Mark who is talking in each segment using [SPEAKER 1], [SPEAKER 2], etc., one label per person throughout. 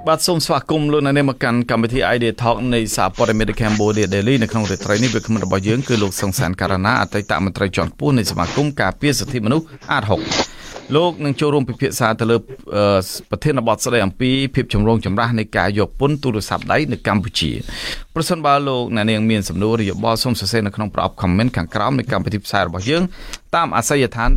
[SPEAKER 1] បាទសូមស្វាគមន៍លោកអ្នកនាងមកកាន់កម្មវិធី Idea Talk នៃសហព័ន្ធមិត្ត Cambodia Daily នៅក្នុងរាត្រីនេះវាគ្មិនរបស់យើងគឺលោកសង្សានការណាអតីតមន្ត្រីជាន់ខ្ពស់នៃសមាគមការពារសិទ្ធិមនុស្សអាត6លោកនឹងចូលរួមពិភាក្សាទៅលើប្រធានបទស្ដីអំពីភាពចម្រូងចម្រាសនៃការយកពន្ធទូរស័ព្ទដៃនៅកម្ពុជាប្រសិនបើលោកអ្នកនាងមានសំណួរឬយោបល់សូមសរសេរនៅក្នុងប្រអប់ comment ខាងក្រោមនៃកម្មវិធីផ្សាយរបស់យើងតាមអាសយដ្ឋាន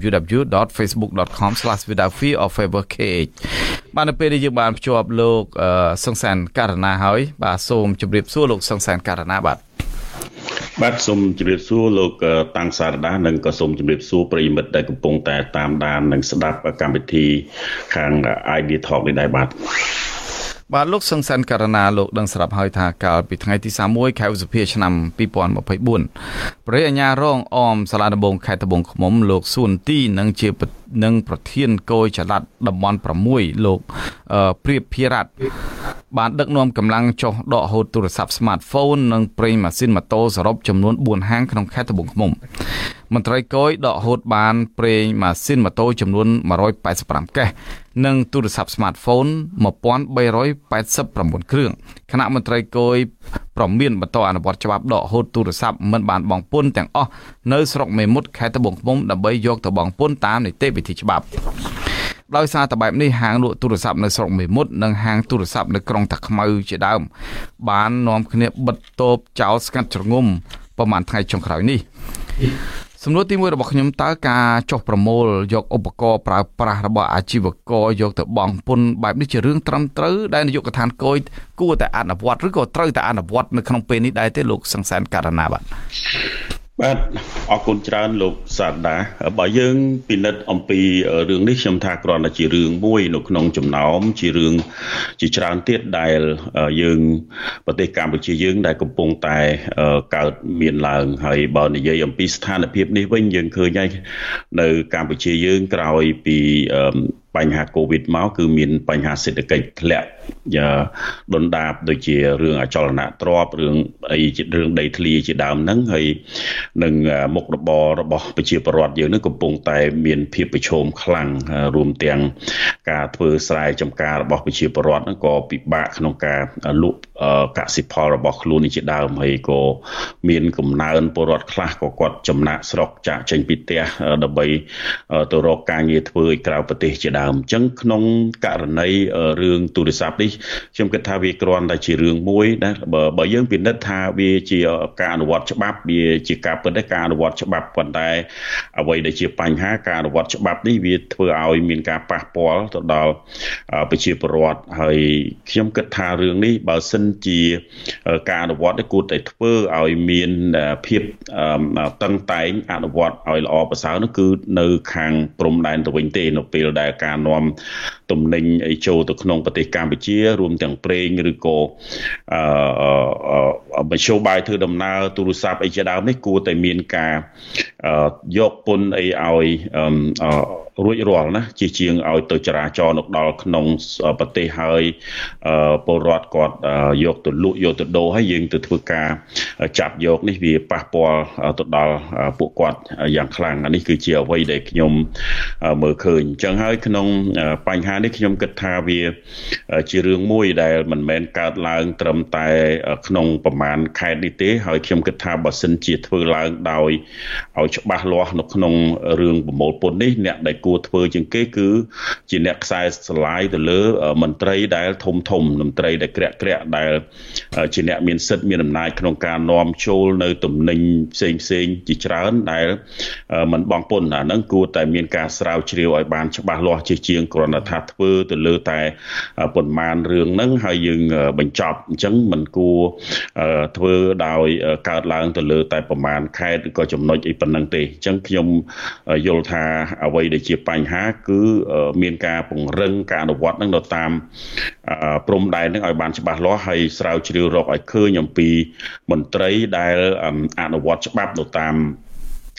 [SPEAKER 1] www.facebook.com/withoutfearorfavourkh បាទនៅពេលនេះយើងបានភ្ជាប់លោកសង្សានករណាហើយបាទសូមជម្រាបសួរលោកសង្សានករណា
[SPEAKER 2] បាទសូមជម្រាបសួរលោកតាំងសារដានិងក៏សូមជម្រាបសួរប្រិយមិត្តដែលកំពុងតែតាមដាននិងស្ដាប់កម្មវិធីខាង Idea Talk នេះដែរ
[SPEAKER 1] បាទលោកសង្សានករណាលោកដឹងស្រាប់ហើយថាកាលពីថ្ងៃទី31ខែឧសភាឆ្នាំ2024ព្រះអាជ្ញារងអមសាលាដំបងខេត្តត្បូងឃ្មុំលោកសួនទីនិងប្រធានគយចល័តតំបន់6លោកព្រៀបភិរតបានដឹកនាំកម្លាំងចុះដកហូតទូរស័ព្ទ smartphone និងប្រេងម៉ាស៊ីនម៉ូតូសរុបចំនួន4ហាងក្នុងខេត្តត្បូងឃ្មុំមន្ត្រីគយដកហូតបានប្រេងម៉ាស៊ីនម៉ូតូចំនួន185កេសនិងទូរស័ព្ទ smartphone 1389គ្រឿងគណៈមន្ត្រីគយប្រមានបន្តអនុវត្តច្បាប់ដកហូតទូរស័ព្ទមិនបានបង់ពន្ធទាំងអស់នៅស្រុកមេមត់ខេត្តត្បូងឃ្មុំដើម្បីយកទៅបង់ពន្ធតាមនីតិវិធីច្បាប់ដោយសារតែបែបនេះហាងលក់ទូរស័ព្ទនៅស្រុកមេមត់និងហាងទូរស័ព្ទនៅក្រុងតាខ្មៅជាដើមបាននាំគ្នាបិទតូបចោលស្ងាត់ជ្រងំប្រហែលថ្ងៃចុងក្រោយនេះសំណួរទី1របស់ខ្ញុំតើការចុះប្រមូលយកឧបករណ៍ប្រើប្រាស់របស់អាជីវករយកទៅបង់ពន្ធបែបនេះជារឿងត្រឹមត្រូវដែលនាយកដ្ឋានគយគួរតែអនុវត្តឬក៏ត្រូវតែអនុវត្តនៅក្នុងពេលនេះដែរទេលោកសង្សានករណាបាទ
[SPEAKER 2] អរគុណច្រើនលោកសាដាបើយើងពិនិត្យអំពីរឿងនេះខ្ញុំថាគ្រាន់តែជារឿងមួយនៅក្នុងចំណោមជារឿងជាច្រើនទៀតដែលយើងប្រទេសកម្ពុជាយើងដែលកំពុងតែកើតមានឡើងហើយបើនិយាយអំពីស្ថានភាពនេះវិញយើងឃើញហើយនៅកម្ពុជាយើងក្រោយពីបញ្ហាកូវីដមកគឺមានបញ្ហាសេដ្ឋកិច្ចធ្លាក់ដុនដាបដូចជារឿងអចលនទ្រព្យរឿងអីរឿងដីធ្លីជាដើមហ្នឹងហើយនឹងមុខរបររបស់ប្រជាពលរដ្ឋយើងនឹងកំពុងតែមានភាពប្រឈមខ្លាំងរួមទាំងការធ្វើស្រែចម្ការរបស់ប្រជាពលរដ្ឋហ្នឹងក៏ពិបាកក្នុងការលក់កសិផលរបស់ខ្លួននេះជាដើមហើយក៏មានកំណើនពលរដ្ឋខ្លះក៏គាត់ចំណាក់ស្រុកចាក់ចេញពីផ្ទះដើម្បីទៅរកការងារធ្វើឲ្យក្រៅប្រទេសជាដើមអញ្ចឹងក្នុងករណីរឿងទូរស័ព្ទនេះខ្ញុំគិតថាវាគ្រាន់តែជារឿងមួយណាបើយើងពិនិត្យថាវាជាការអនុវត្តច្បាប់វាជាការពិតតែការអនុវត្តច្បាប់ប៉ុន្តែអ្វីដែលជាបញ្ហាការអនុវត្តច្បាប់នេះវាធ្វើឲ្យមានការប៉ះពាល់ទៅដល់ប្រជាពលរដ្ឋហើយខ្ញុំគិតថារឿងនេះបើសិនជាការអនុវត្តនេះគួរតែធ្វើឲ្យមានភាពតឹងតែងអនុវត្តឲ្យល្អប្រសើរនោះគឺនៅខាងព្រំដែនទៅវិញទេនៅពេលដែលការនាំទំនិញអីចូលទៅក្នុងប្រទេសកម្ពុជារួមទាំងប្រេងឬក៏មធ្យោបាយធ្វើដំណើរទូរស័ព្ទអីជាដើមនេះគួរតែមានការយកពន្ធអីឲ្យរួចរាល់ណាជាជាងឲ្យទៅចរាចរណ៍ដល់ក្នុងប្រទេសហើយពលរដ្ឋគាត់យកទៅលក់យកទៅដូរហើយយើងទៅធ្វើការចាប់យកនេះវាប៉ះពាល់ទៅដល់ពួកគាត់យ៉ាងខ្លាំងនេះគឺជាអ្វីដែលខ្ញុំមើលឃើញអញ្ចឹងហើយក្នុងបញ្ហានេះខ្ញុំគិតថាវាជារឿងមួយដែលមិនមែនកើតឡើងត្រឹមតែក្នុងប្រមាណខែនេះទេហើយខ្ញុំគិតថាបើសិនជាធ្វើឡើងដោយឲ្យច្បាស់លាស់នៅក្នុងរឿងប្រមូលពន្ធនេះអ្នកដែលគួរធ្វើជាងគេគឺជាអ្នកខ្សែស្រឡាយទៅលើមន្ត្រីដែលធំមន្ត្រីដែលក្រាក់ដែលជាអ្នកមានសិទ្ធិមានអំណាចក្នុងការនាំចូលនៅទំនិញផ្សេងជាច្រើនដែលមិនបង់ពន្ធអាហ្នឹងគួរតែមានការស្រាវជ្រាវឲ្យបានច្បាស់លាស់ជាងគ្រាន់តែថាធ្វើទៅលើតែប៉ុន្មានរឿងហ្នឹងហើយយើងបញ្ចប់អញ្ចឹងមិនគួរធ្វើដោយកើតឡើងទៅលើតែប្រមាណខេត្តឬក៏ចំណុចអីប៉ុណ្ណឹងទេអញ្ចឹងខ្ញុំយល់ថាអ្វីដែលជាបញ្ហាគឺមានការពង្រឹងការអនុវត្តនឹងទៅតាមព្រំដែននឹងឲ្យបានច្បាស់លាស់ហើយស្រាវជ្រាវរកឲ្យឃើញអំពីមន្ត្រីដែលអនុវត្តច្បាប់ទៅតាម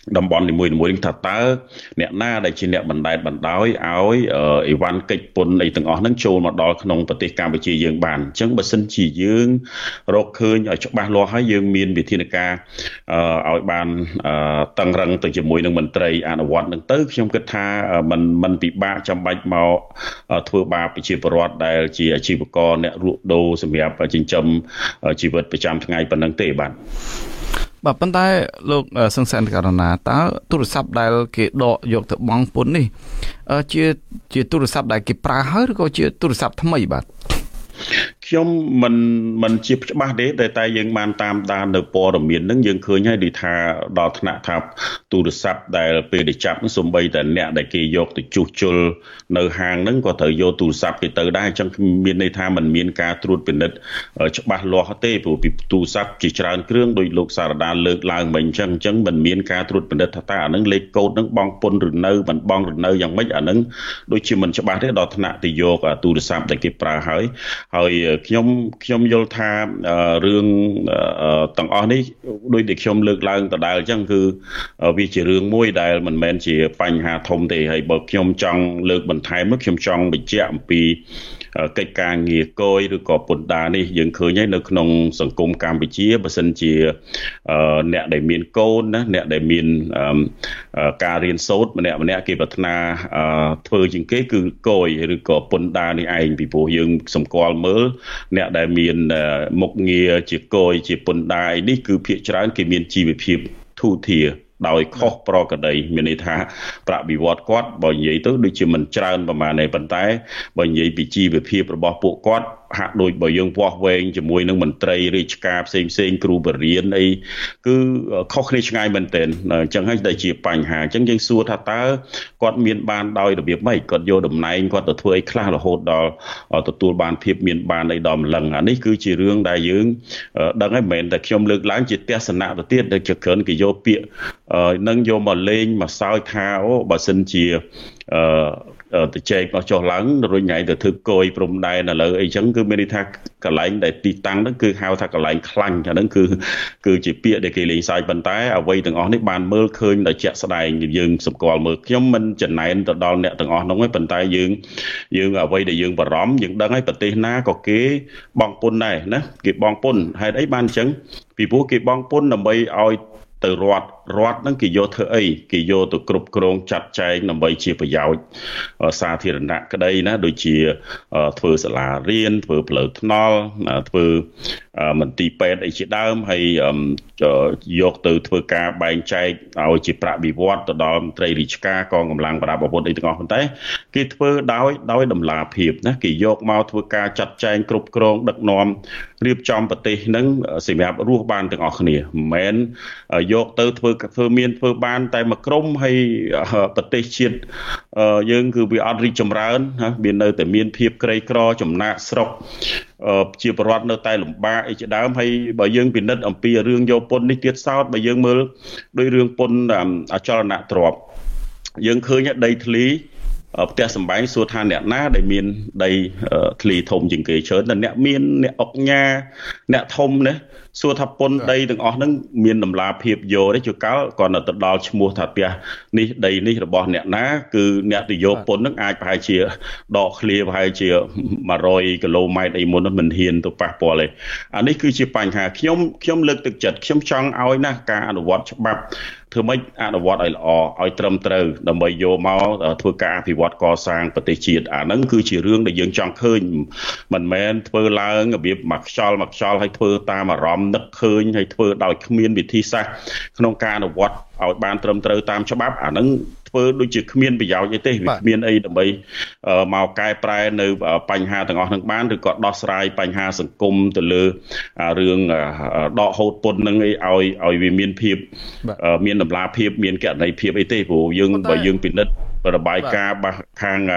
[SPEAKER 2] តំបន់នីមួយៗថាតើអ្នកណាដែលជាអ្នកបណ្ដែតបណ្ដោយឲ្យអីវ៉ាន់កិច្ចពន្ធអីទាំងអស់ហ្នឹងចូលមកដល់ក្នុងប្រទេសកម្ពុជាយើងបានអញ្ចឹងបើសិនជាយើងរកឃើញឲ្យច្បាស់លាស់ហើយយើងមានវិធានការឲ្យបានតឹងរឹងទៅជាមួយនឹងមន្ត្រីអនុវត្តហ្នឹងទៅខ្ញុំគិតថាมันពិបាកចាំបាច់មកធ្វើបាបប្រជាពលរដ្ឋដែលជាអាជីវករអ្នកលក់ដូរសម្រាប់ចិញ្ចឹមជីវិតប្រចាំថ្ងៃប៉ុណ្ណឹងទេបាទ
[SPEAKER 1] ប៉ុន្តែលោកសង្សានករណាតើទូរស័ព្ទដែលគេដកយកទៅបង់ពន្ធនេះជាទូរស័ព្ទដែលគេប្រើហើយឬក៏ជាទូរស័ព្ទថ្មីបាទ
[SPEAKER 2] ខ្ញុំមិនជាច្បាស់ទេតែយើងបានតាមដាននៅព័ត៌មានហ្នឹងយើងឃើញហើយដូចថាដល់ថ្នាក់ថាទូរស័ព្ទដែលពេលដែលចាប់ហ្នឹងសូម្បីតែអ្នកដែលគេយកទៅជួសជុលនៅហាងហ្នឹងក៏ត្រូវយកទូរស័ព្ទគេទៅដែរអញ្ចឹងមានន័យថាมันមានការត្រួតពិនិត្យច្បាស់លាស់ទេព្រោះពីទូរស័ព្ទជាច្រើនគ្រឿងដោយលោកសារដាលើកឡើងមិញអញ្ចឹងมันមានការត្រួតពិនិត្យថាតើអាហ្នឹងលេខកូដហ្នឹងបង់ពន្ធឬនៅមិនបង់ឬនៅយ៉ាងម៉េចអាហ្នឹងដូចជាមិនច្បាស់ទេដល់ថ្នាក់ទៅយកទូរស័ព្ទដែលគេប្រើហើយខ្ញុំយល់ថារឿងទាំងអស់នេះដូចដែលខ្ញុំលើកឡើងដដែលអញ្ចឹងគឺវាជារឿងមួយដែលមិនមែនជាបញ្ហាធំទេហើយបើខ្ញុំចង់លើកបន្ថែមនោះខ្ញុំចង់បញ្ជាក់អំពីកិច្ចការងារគយឬក៏ពន្ធដារនេះយើងឃើញហើយនៅក្នុងសង្គមកម្ពុជាបើសិនជាអ្នកដែលមានកូនណាអ្នកដែលមានការរៀនសូត្រម្នាក់គេប្រាថ្នាធ្វើជាងគេគឺគយឬក៏ពន្ធដារនេះឯងពីព្រោះយើងសម្គាល់មើលអ្នកដែលមានមុខងារជាគយជាពន្ធដារនេះគឺភាគច្រើនគេមានជីវភាពធូរធារដោយខុសប្រក្រតីមានន័យថាប្រាក់បៀវត្សគាត់បើនិយាយទៅដូចជាមិនច្រើនប្រហែលទេប៉ុន្តែបើនិយាយពីជីវភាពរបស់ពួកគាត់ហាក់ដូចបើយើងវាស់វែងជាមួយនឹងមន្ត្រីរាជការផ្សេងគ្រូបរិញ្ញាអីគឺខុសគ្នាឆ្ងាយមែនទែនអញ្ចឹងហើយដែលជាបញ្ហាអញ្ចឹងយើងសួរថាតើគាត់មានបានដោយរបៀបម៉េចគាត់យកតំណែងគាត់ទៅធ្វើអីខ្លះរហូតដល់ទទួលបានភាពមានបានអីដល់ម្លឹងអានេះគឺជារឿងដែលយើងដឹងហើយមិនមែនតែខ្ញុំលើកឡើងជាទស្សនៈទៅទៀតដែលជាគ្រាន់គេយកពាក្យនឹងយកមកលេងមកសើចថាអូបើសិនជាទៅចែកមកចុះឡើងរុញថ្ងៃទៅធ្វើគយព្រំដែនឥឡូវអីចឹងគឺមានន័យថាកន្លែងដែលទីតាំងហ្នឹងគឺហៅថាកន្លែងខ្លាញ់អាហ្នឹងគឺជាពាក្យដែលគេលេងសើចប៉ុន្តែអ្វីទាំងអស់នេះបានមើលឃើញដោយជាក់ស្ដែងយើងសម្គាល់មើលខ្ញុំមិនចំណែនទៅដល់អ្នកទាំងអស់ហ្នឹងទេប៉ុន្តែយើងអ្វីដែលយើងបារម្ភយើងដឹងហើយប្រទេសណាក៏គេបង់ពន្ធដែរណាគេបង់ពន្ធហេតុអីបានអញ្ចឹងពីព្រោះគេបង់ពន្ធដើម្បីឲ្យទៅរដ្ឋហ្នឹងគេយកធ្វើអីគេយកទៅគ្រប់គ្រងចាត់ចែងដើម្បីជាប្រយោជន៍សាធារណៈក្តីណាដូចជាធ្វើសាលារៀនធ្វើផ្លូវថ្នល់ធ្វើមន្ទីរពេទ្យអីជាដើមហើយយកទៅធ្វើការបែងចែកឲ្យជាប្រាក់បៀវត្សទៅដល់មន្ត្រីរាជការកងកម្លាំងប្រដាប់អាវុធអីទាំងអស់ប៉ុន្តែគេធ្វើដោយតម្លាភាពណាគេយកមកធ្វើការចាត់ចែងគ្រប់គ្រងដឹកនាំរៀបចំប្រទេសហ្នឹងសម្រាប់រស់បានទាំងអស់គ្នាមិនមែនយកទៅធ្វើមានធ្វើបានតែមួយក្រុមហើយប្រទេសជាតិយើងគឺវាអត់រីកចម្រើនណាវានៅតែមានភាពក្រីក្រចំណាកស្រុកជាប្រវត្តិនៅតែលំបាកអីជាដើមហើយបើយើងពិនិត្យអំពីរឿងយកពន្ធនេះទៀតសោតបើយើងមើលដោយរឿងពន្ធអចលនទ្រព្យយើងឃើញដីធ្លីផ្ទះសម្បែងសួរថាអ្នកណាដែលមានដីធ្លីធំជាងគេច្រើនតែអ្នកមានអ្នកអុកញ៉ាអ្នកធំណាសួរថាពន្ធដីទាំងអស់ហ្នឹងមានតម្លាភាពយកទេជួនកាលគាត់ទៅដល់ឈ្មោះថាផ្ទះនេះដីនេះរបស់អ្នកណាគឺអ្នកទៅយកពន្ធហ្នឹងអាចប្រហែលជាដកឃ្លាប្រហែលជា100គីឡូម៉ែត្រអីមុនមិនហ៊ានទៅប៉ះពាល់ទេអានេះគឺជាបញ្ហាខ្ញុំលើកទឹកចិត្តខ្ញុំចង់ឲ្យណាការអនុវត្តច្បាប់ធ្វើម៉េចអនុវត្តឲ្យល្អឲ្យត្រឹមត្រូវដើម្បីយកមកធ្វើការអភិវឌ្ឍកសាងប្រទេសជាតិអាហ្នឹងគឺជារឿងដែលយើងចង់ឃើញមិនមែនធ្វើឡើងរបៀបមកខ្យល់ឲ្យធ្វើតាមអារម្មណ៍នឹកឃើញហើយធ្វើដោយគ្មានវិធីសាស្ត្រក្នុងការអនុវត្តឲ្យបានត្រឹមត្រូវតាមច្បាប់អាហ្នឹងធ្វើដូចជាគ្មានប្រយោជន៍អីទេវាគ្មានអីដើម្បីមកកែប្រែនៅបញ្ហាទាំងអស់ហ្នឹងបានឬក៏ដោះស្រាយបញ្ហាសង្គមទៅលើរឿងដកហូតពន្ធហ្នឹងឲ្យវាមានភាពមានតម្លាភាពមានគណនេយ្យភាពអីទេព្រោះយើងបើយើងពិនិត្យរបាយការណ៍ខាង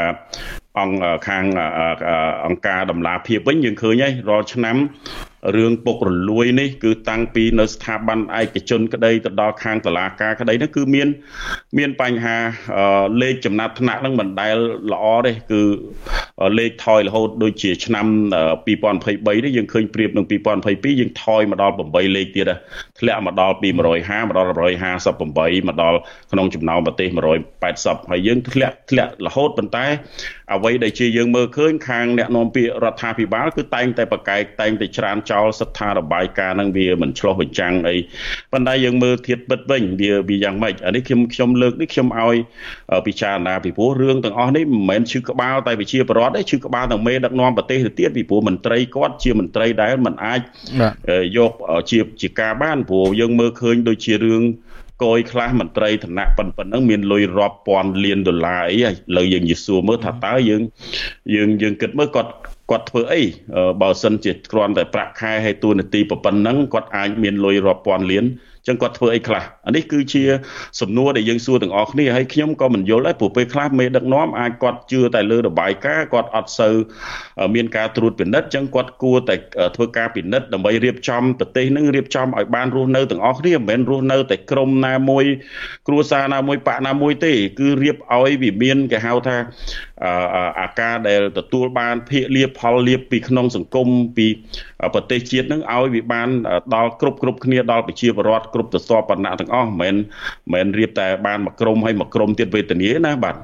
[SPEAKER 2] អង្គការតម្លាភាពវិញយើងឃើញហើយរាល់ឆ្នាំរឿងពុករលួយនេះគឺតាំងពីនៅស្ថាប័នឯកជនក្តីទៅដល់ខាងតុលាការក្តីនោះគឺមានបញ្ហាលេខចំណាត់ថ្នាក់ហ្នឹងមិនដែលល្អទេគឺលេខថយរហូតដូចជាឆ្នាំ2023នេះយើងឃើញប្រៀបនឹង2022យើងថយមកដល់8លេខទៀតធ្លាក់មកដល់ពី150មកដល់158មកដល់ក្នុងចំណោមប្រទេស180ហើយយើងធ្លាក់រហូតប៉ុន្តែអ្វីដែលជាយើងមើលឃើញខាងអ្នកនាំពាក្យរដ្ឋាភិបាលគឺតែងតែប្រកែកតែងតែច្រានចោលសិទ្ធិរបាយការណ៍នឹងវាមិនឆ្លោះបញ្ចាំងអីប៉ុន្តែយើងមើលធៀបពិតវិញវាយ៉ាងម៉េចអានេះខ្ញុំលើកនេះខ្ញុំឲ្យពិចារណាពីព្រោះរឿងទាំងអស់នេះមិនមែនឈឺក្បាលតែវិជាបរដ្ឋទេឈឺក្បាលទាំងមេដឹកនាំប្រទេសទៅទៀតពីព្រោះមន្ត្រីគាត់ជាមន្ត្រីដែលមិនអាចយកជាការបានព្រោះយើងមើលឃើញដូចជារឿងកយខ្លះមន្ត្រីឋានៈប៉ុណ្ណឹងមានលុយរាប់ពាន់លានដុល្លារអីហើយឥឡូវយើងនិយាយសួរមើលថាតើយើងគិតមើលគាត់ធ្វើអីបើសិនជាគ្រាន់តែប្រាក់ខែឲ្យតួនាទីប៉ុណ្ណឹងគាត់អាចមានលុយរាប់ពាន់លានចឹងគាត់ធ្វើអីខ្លះអានេះគឺជាសំណួរដែលយើងសួរទាំងអស់គ្នាហើយខ្ញុំក៏មិនយល់ដែរព្រោះពេលខ្លះមេដឹកនាំអាចគាត់ជឿតែលើរបាយការណ៍គាត់អត់សូវមានការត្រួតពិនិត្យចឹងគាត់គួរតែធ្វើការពិនិត្យដើម្បីរៀបចំប្រទេសនឹងរៀបចំឲ្យបានរស់នៅទាំងអស់គ្នាមិនមែនរស់នៅតែក្រុមណាមួយគ្រួសារណាមួយបកណាមួយទេគឺរៀបឲ្យវាមានគេហៅថាអាការដែលទទួលបានភាគលាភផលលាភពីក្នុងសង្គមពីប្រទេសជាតិនឹងឲ្យវាបានដល់គ្រប់គ្នាដល់ប្រជាពលរដ្ឋគ្រប់ទស្សនវិជ្ជាទាំងអស់មិនមែនរៀបតែបានមួយក្រុមហើយមួយក្រុមទៀតវេទនាណាបាទ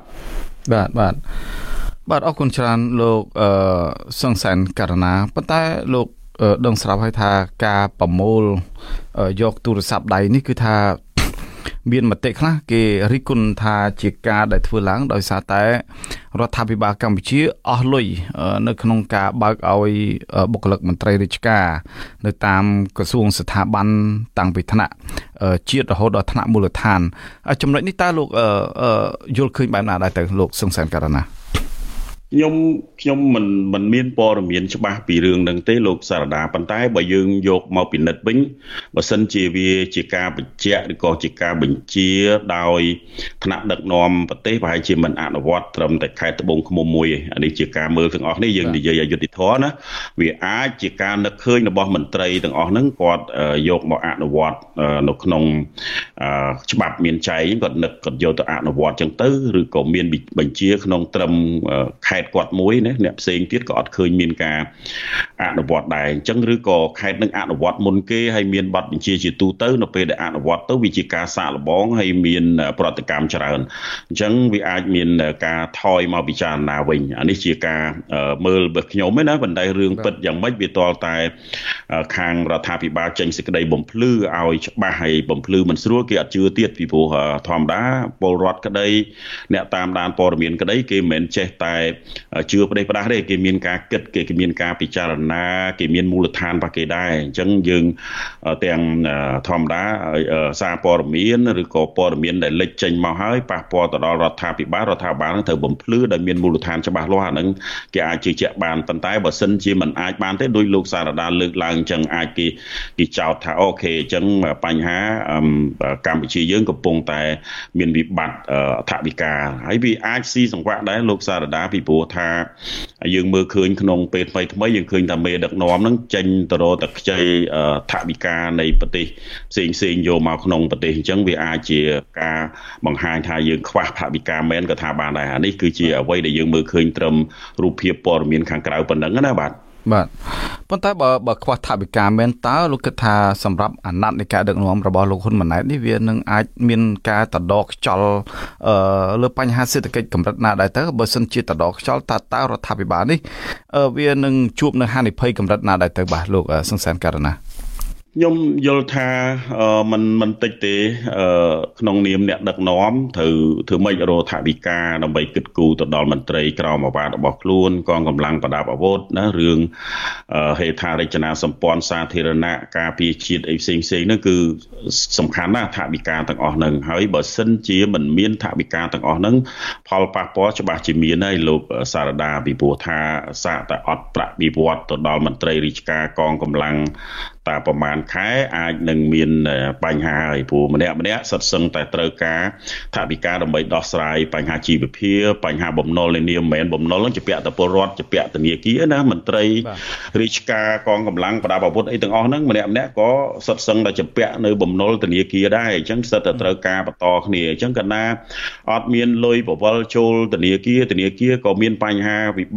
[SPEAKER 2] អរគុណច្រើនលោក
[SPEAKER 1] សង្សានករណាប៉ុន្តែលោកដឹងស្រាប់ហើយថាការប្រមូលយកទូរស័ព្ទដៃនេះគឺថាមានមតិខ្លះគេរិះគន់ថាជាការដែលធ្វើឡើងដោយសារតែរដ្ឋាភិបាលកម្ពុជាអស់លុយនៅក្នុងការបើកឲ្យបុគ្គលិកមន្ត្រីរាជការនៅតាមក្រសួងស្ថាប័នតាំងពីថ្នាក់ជាតិរហូតដល់ថ្នាក់មូលដ្ឋានចំណុចនេះតើលោកយល់ឃើញបែបណាដែរទៅលោកសង្សានករណា
[SPEAKER 2] ខ្ញុំមិនមានព័ត៌មានច្បាស់ពីរឿងហ្នឹងទេលោកសារដាប៉ុន្តែបើយើងយកមកពិនិត្យវិញបើសិនជាវាជាការបញ្ជាក់ឬក៏ជាការបញ្ជាដោយថ្នាក់ដឹកនាំប្រទេសប្រហែលជាមិនអនុវត្តត្រឹមតែខេត្តត្បូងឃ្មុំមួយអានេះជាការមើលទាំងអស់នេះយើងនិយាយអយុត្តិធម៌ណាវាអាចជាការនឹកឃើញរបស់មន្ត្រីទាំងអស់ហ្នឹងគាត់យកមកអនុវត្តនៅក្នុងច្បាប់មានចែងគាត់នឹកគាត់យកទៅអនុវត្តចឹងទៅឬក៏មានបញ្ជាក្នុងត្រឹមខេត្តគាត់មួយណាអ្នកផ្សេងទៀតក៏អត់ឃើញមានការអនុវត្តដែរអញ្ចឹងឬក៏ខេត្តនឹងអនុវត្តមុនគេហើយមានប័ណ្ណបញ្ជាជាទូទៅនៅពេលដែលអនុវត្តទៅវាជាការសាកល្បងហើយមានប្រតិកម្មច្រើនអញ្ចឹងវាអាចមានការថយមកពិចារណាវិញអានេះជាការមើលរបស់ខ្ញុំឯណាប៉ុន្តែរឿងពិតយ៉ាងម៉េចវាតលតែខាងរដ្ឋាភិបាលចេញសេចក្តីបំភ្លឺឲ្យច្បាស់ហើយបំភ្លឺមិនស្រួលគេអត់ជឿទៀតពីព្រោះធម្មតាពលរដ្ឋក្តីអ្នកតាមដានព័ត៌មានក្តីគេមិនមែនចេះតែជឿផ្ដេសផ្ដាស់ទេគេមានការគិតគេមានការពិចារណាគេមានមូលដ្ឋានរបស់គេដែរអញ្ចឹងយើងទាំងធម្មតាសារព័ត៌មានឬក៏ព័ត៌មានដែលលេចចេញមកហើយប៉ះពាល់ទៅដល់រដ្ឋាភិបាលនឹងត្រូវបំភ្លឺដោយមានមូលដ្ឋានច្បាស់លាស់អាហ្នឹងគេអាចជឿជាក់បានប៉ុន្តែបើសិនជាមិនអាចបានទេដោយលោកសារដាលើកឡើងអញ្ចឹងអាចគេចោទថាអូខេអញ្ចឹងបញ្ហាកម្ពុជាយើងកំពុងតែមានវិបត្តិថវិកាហើយវាអាចស៊ីសង្វាក់ដែរលោកសារដាពីព្រោះថាយើងមើលឃើញក្នុងពេលថ្មីយើងឃើញថាមេដឹកនាំហ្នឹងចេញទៅរកតែខ្ចីថវិកានៃប្រទេសផ្សេងយកមកក្នុងប្រទេសអញ្ចឹងវាអាចជាការបង្ហាញថាយើងខ្វះថវិកាមែនក៏ថាបានដែរអានេះគឺជាអ្វីដែលយើងមើលឃើញត្រឹមរូបភាពព័ត៌មានខាងក្រៅប៉ុណ្ណឹងណាបាទ
[SPEAKER 1] ប៉ុន្តែបើខ្វះថវិកាមែនតើលោកគិតថាសម្រាប់អាណត្តិនៃការដឹកនាំរបស់លោកហ៊ុនម៉ាណែតនេះវានឹងអាចមានការតដកខ្យល់លើបញ្ហាសេដ្ឋកិច្ចកម្រិតណាដែរទៅបើសិនជាតដកខ្យល់តើរដ្ឋាភិបាលនេះវានឹងជួបនៅហានិភ័យកម្រិតណាដែរទៅបាទលោកសង្សានករណា
[SPEAKER 2] ខ្ញុំយល់ថាมันតិចទេក្នុងនាមអ្នកដឹកនាំត្រូវធ្វើម៉េចរកថវិកាដើម្បីគិតគូរទៅដល់មន្ត្រីក្រមអាវ៉ាត់របស់ខ្លួនកងកម្លាំងប្រដាប់អាវុធណារឿងហេដ្ឋារចនាសម្ព័ន្ធសាធារណៈការពារជាតិអីផ្សេងហ្នឹងគឺសំខាន់ណាស់ថវិកាទាំងអស់ហ្នឹងហើយបើសិនជាមិនមានថវិកាទាំងអស់ហ្នឹងផលប៉ះពាល់ច្បាស់ជាមានហើយលោកសារដាពីព្រោះថាសាកតែអត់ប្រាក់បៀវត្សទៅដល់មន្ត្រីរាជការកងកម្លាំងតែប្រមាណខែអាចនឹងមានបញ្ហាហើយព្រោះម្នាក់សិតសឹងតែត្រូវការថវិកាដើម្បីដោះស្រាយបញ្ហាជីវភាពបញ្ហាបំណុលនានាមិនមែនបំណុលនឹងជាពាក់ទៅពលរដ្ឋជាពាក់ធនាគារណាមន្ត្រីរាជការកងកម្លាំងប្រដាប់អាវុធអីទាំងអស់ហ្នឹងម្នាក់ក៏សិតសឹងតែជាពាក់នៅបំណុលធនាគារដែរអញ្ចឹងសិតតែត្រូវការបន្តគ្នាអញ្ចឹងកាលណាអត់មានលុយបវលចូលធនាគារក៏មានបញ្ហាវិបត្តិ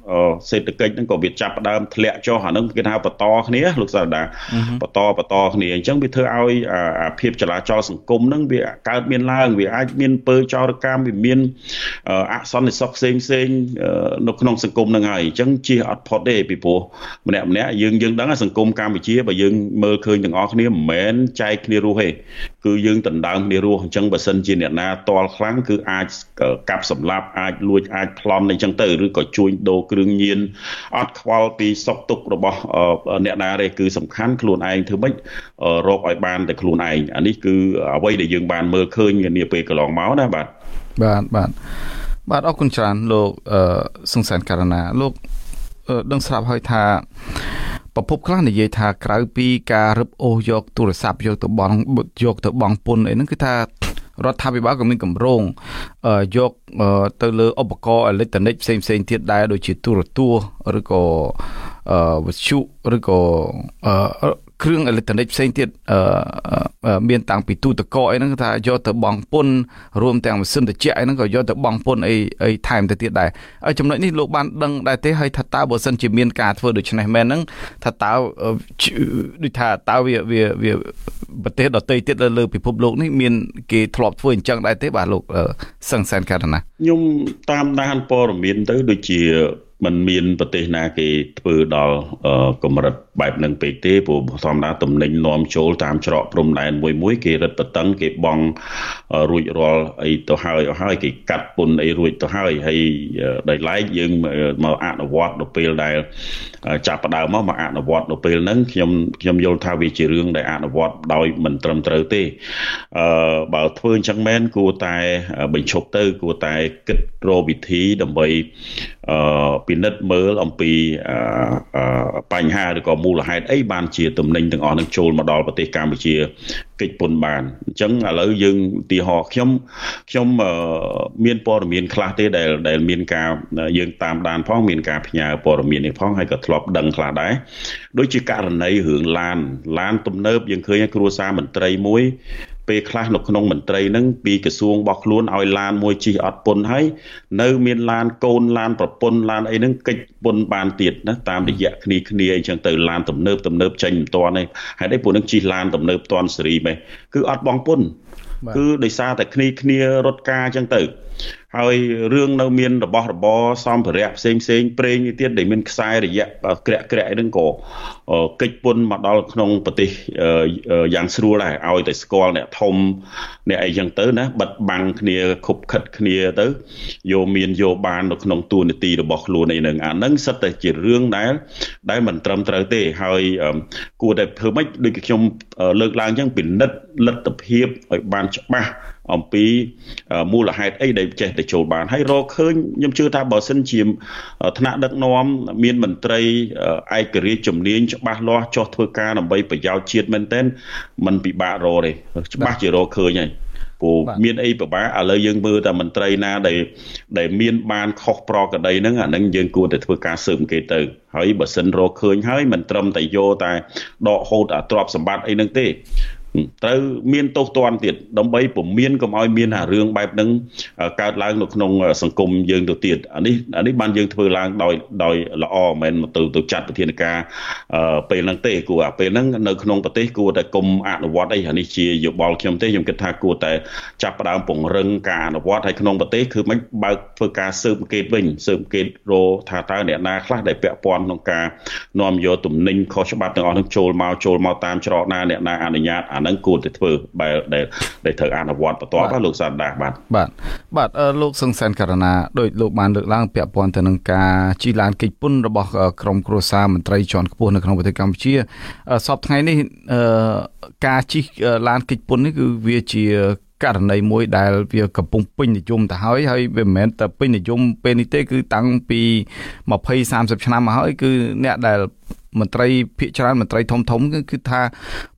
[SPEAKER 2] សេដ្ឋកិច្ចហ្នឹងក៏វាចាប់ផ្ដើមធ្លាក់ចុះអាហ្នឹងគេថាបន្តគ្នាលោកសាស្ត្រាបន្តគ្នាអញ្ចឹងវាធ្វើឲ្យអាភាពចលាចលសង្គមហ្នឹងវាកើតមានឡើងវាអាចមានពើចោរកម្មវាមានអសន្តិសុខផ្សេងនៅក្នុងសង្គមហ្នឹងហើយអញ្ចឹងជៀសអត់ផុតទេពីព្រោះម្នាក់យើងដឹងសង្គមកម្ពុជាបើយើងមើលឃើញទាំងអស់គ្នាមិនមែនចែកគ្នារស់ទេគឺយើងដណ្ដើមគ្នារស់អញ្ចឹងបើសិនជាអ្នកណាតល់ខ្លាំងគឺអាចកាប់សម្លាប់អាចលួចអាចប្លន់អីចឹងទៅឬក៏ជួញដូរគ្រឿងញៀនអត់ខ្វល់ពីសុខទុក្ខរបស់អ្នកណាទេគឺសំខាន់ខ្លួនឯងធ្វើម៉េចរកឲ្យបានតែខ្លួនឯងអានេះគឺអ្វីដែលយើងបានមើលឃើញនាពេលកន្លងមកណាបាទ
[SPEAKER 1] អរគុណច្រើនលោកសង្សានករណាលោកដឹងស្រាប់ហើយថាប្រភពខ្លះនិយាយថាក្រៅពីការរឹបអូសយកទូរស័ព្ទយកទៅបង់ពន្ធអីហ្នឹងគឺថារដ្ឋាភិបាលក៏មានគម្រោងយកទៅលើឧបករណ៍អេឡិចត្រូនិកផ្សេងទៀតដែរដូចជាទូរទស្សន៍ឬក៏វិទ្យុឬក៏គ្រឿងអេឡិចត្រូនិកផ្សេងទៀតមានតាំងពីទូទឹកកកអីហ្នឹងថាយកទៅបង់ពន្ធរួមទាំងម៉ាស៊ីនត្រជាក់អីហ្នឹងក៏យកទៅបង់ពន្ធអីថែមទៅទៀតដែរហើយចំណុចនេះលោកបានដឹងដែរទេហើយថាតើបើសិនជាមានការធ្វើដូច្នេះមែនហ្នឹងថាតើដូចថាតើវាប្រទេសដទៃទៀតលើពិភពលោកនេះមានគេធ្លាប់ធ្វើអញ្ចឹងដែរទេបាទលោកសង្សានករណា
[SPEAKER 2] ខ្ញុំតាមដានព័ត៌មានទៅដូចជាมันមានប្រទេសណាគេធ្វើដល់កម្រិតបែបហ្នឹងពេកទេព្រោះធម្មតាតំណែងនាំចូលតាមច្រកព្រំដែនមួយគេរឹតបន្តឹងគេបង់រួចរាល់អីទៅហើយគេកាត់ពន្ធអីរួចទៅហើយដោយឡែកយើងមកអនុវត្តដល់ពេលដែលចាប់ផ្ដើមមកអនុវត្តដល់ពេលហ្នឹងខ្ញុំយល់ថាវាជារឿងដែលអនុវត្តដោយមិនត្រឹមត្រូវទេបើធ្វើអញ្ចឹងមែនគួរតែបញ្ឈប់ទៅគួរតែគិតរកវិធីដើម្បីពិនិត្យមើលអំពីបញ្ហាឬក៏មូលហេតុអីបានជាទំនិញទាំងអស់នឹងចូលមកដល់ប្រទេសកម្ពុជាកិច្ចពន្ធបានអញ្ចឹងឥឡូវយើងឧទាហរណ៍ខ្ញុំមានព័ត៌មានខ្លះទេដែលមានការយើងតាមដានផងមានការផ្ញើព័ត៌មាននេះផងហើយក៏ធ្លាប់ដឹងខ្លះដែរដូចជាករណីរឿងឡានទំនើបយើងឃើញគ្រួសារមន្ត្រីមួយពេលខ្លះនៅក្នុងមន្ត្រីហ្នឹងពីក្រសួងរបស់ខ្លួនឲ្យឡានមួយជិះអត់ពន្ធហើយនៅមានឡានកូនឡានប្រពន្ធឡានអីហ្នឹងកិច្ចពន្ធបានទៀតណាតាមរយៈគ្នាអញ្ចឹងទៅឡានទំនើបចេញមិនទាន់ទេហើយពួកហ្នឹងជិះឡានទំនើបទាន់សេរីមែនគឺអត់បង់ពន្ធគឺដោយសារតែគ្នារត់ការអញ្ចឹងទៅហើយរឿងនៅមានរបស់របរសម្ភារៈផ្សេងប្រេងទៀតដែលមានខ្សែរយៈក្រាក់ហ្នឹងក៏កិច្ចពន្ធមកដល់ក្នុងប្រទេសយ៉ាងស្រួលដែរឲ្យតែស្គាល់អ្នកធំអ្នកអីចឹងទៅណាបិទបាំងគ្នាខុបខិតគ្នាទៅយកបាននៅក្នុងទូនាទីរបស់ខ្លួនឯហ្នឹងអាហ្នឹងសិតតែជារឿងដែលមិនត្រឹមត្រូវទេហើយគួរតែធ្វើម៉េចដូចខ្ញុំលើកឡើងចឹងពិនិត្យលទ្ធភាពឲ្យបានច្បាស់អំពីមូលហេតុអីដែលចេះតែចូលបានហើយរកឃើញខ្ញុំជឿថាបើសិនជាថ្នាក់ដឹកនាំមានមន្ត្រីឯករាជ្យជំនាញច្បាស់លាស់ចោះធ្វើការដើម្បីប្រយោជន៍ជាតិមែនទែនមិនពិបាករកទេច្បាស់ជារកឃើញហើយព្រោះមានអីពិបាកឥឡូវយើងមើលតែមន្ត្រីណាដែលមានបានខុសប្រក្រតីហ្នឹងអាហ្នឹងយើងគួរតែធ្វើការស៊ើបអង្កេតទៅហើយបើសិនរកឃើញហើយមិនត្រឹមតែយកតែដកហូតអាទ្រព្យសម្បត្តិអីហ្នឹងទេត្រូវមានទោសទណ្ឌទៀតដើម្បីពុំមានកុំឲ្យមានអារឿងបែបហ្នឹងកើតឡើងនៅក្នុងសង្គមយើងទៅទៀតអានេះបានយើងធ្វើឡើងដោយល្អមិនមែនទៅចាត់វិធានការពេលហ្នឹងទេគួរពេលហ្នឹងនៅក្នុងប្រទេសគួរតែគុំអនុវត្តអីអានេះជាយោបល់ខ្ញុំទេខ្ញុំគិតថាគួរតែចាប់ផ្ដើមពង្រឹងការអនុវត្តឲ្យក្នុងប្រទេសគឺមិនបើកធ្វើការស៊ើបអង្កេតវិញស៊ើបអង្កេតរកថាតើអ្នកណាខ្លះដែលពាក់ព័ន្ធក្នុងការនាំយកទំនិញខុសច្បាប់ទាំងអស់ហ្នឹងចូលមកតាមច្រកណាអ្នកណាអនុញ្ញាតនឹងគួរតែធ្វើបែបដែលត្រូវអនុវត្តបន្តបាទលោកសាស្ត្រា
[SPEAKER 1] បាទលោកសង្សានករណាដោយលោកបានលើកឡើងពាក់ព័ន្ធទៅនឹងការជិះឡានកិច្ចពន្ធរបស់ក្រុមគ្រួសារមន្ត្រីជាន់ខ្ពស់នៅក្នុងប្រទេសកម្ពុជាសពថ្ងៃនេះការជិះឡានកិច្ចពន្ធនេះគឺវាជាករណីមួយដែលវាកំពុងពេញនិយមទៅហើយវាមិនមែនតែពេញនិយមពេលនេះទេគឺតាំងពី20-30 ឆ្នាំមកហើយគឺអ្នកដែលមន្ត្រីភាគច្រើនមន្ត្រីធំគឺថា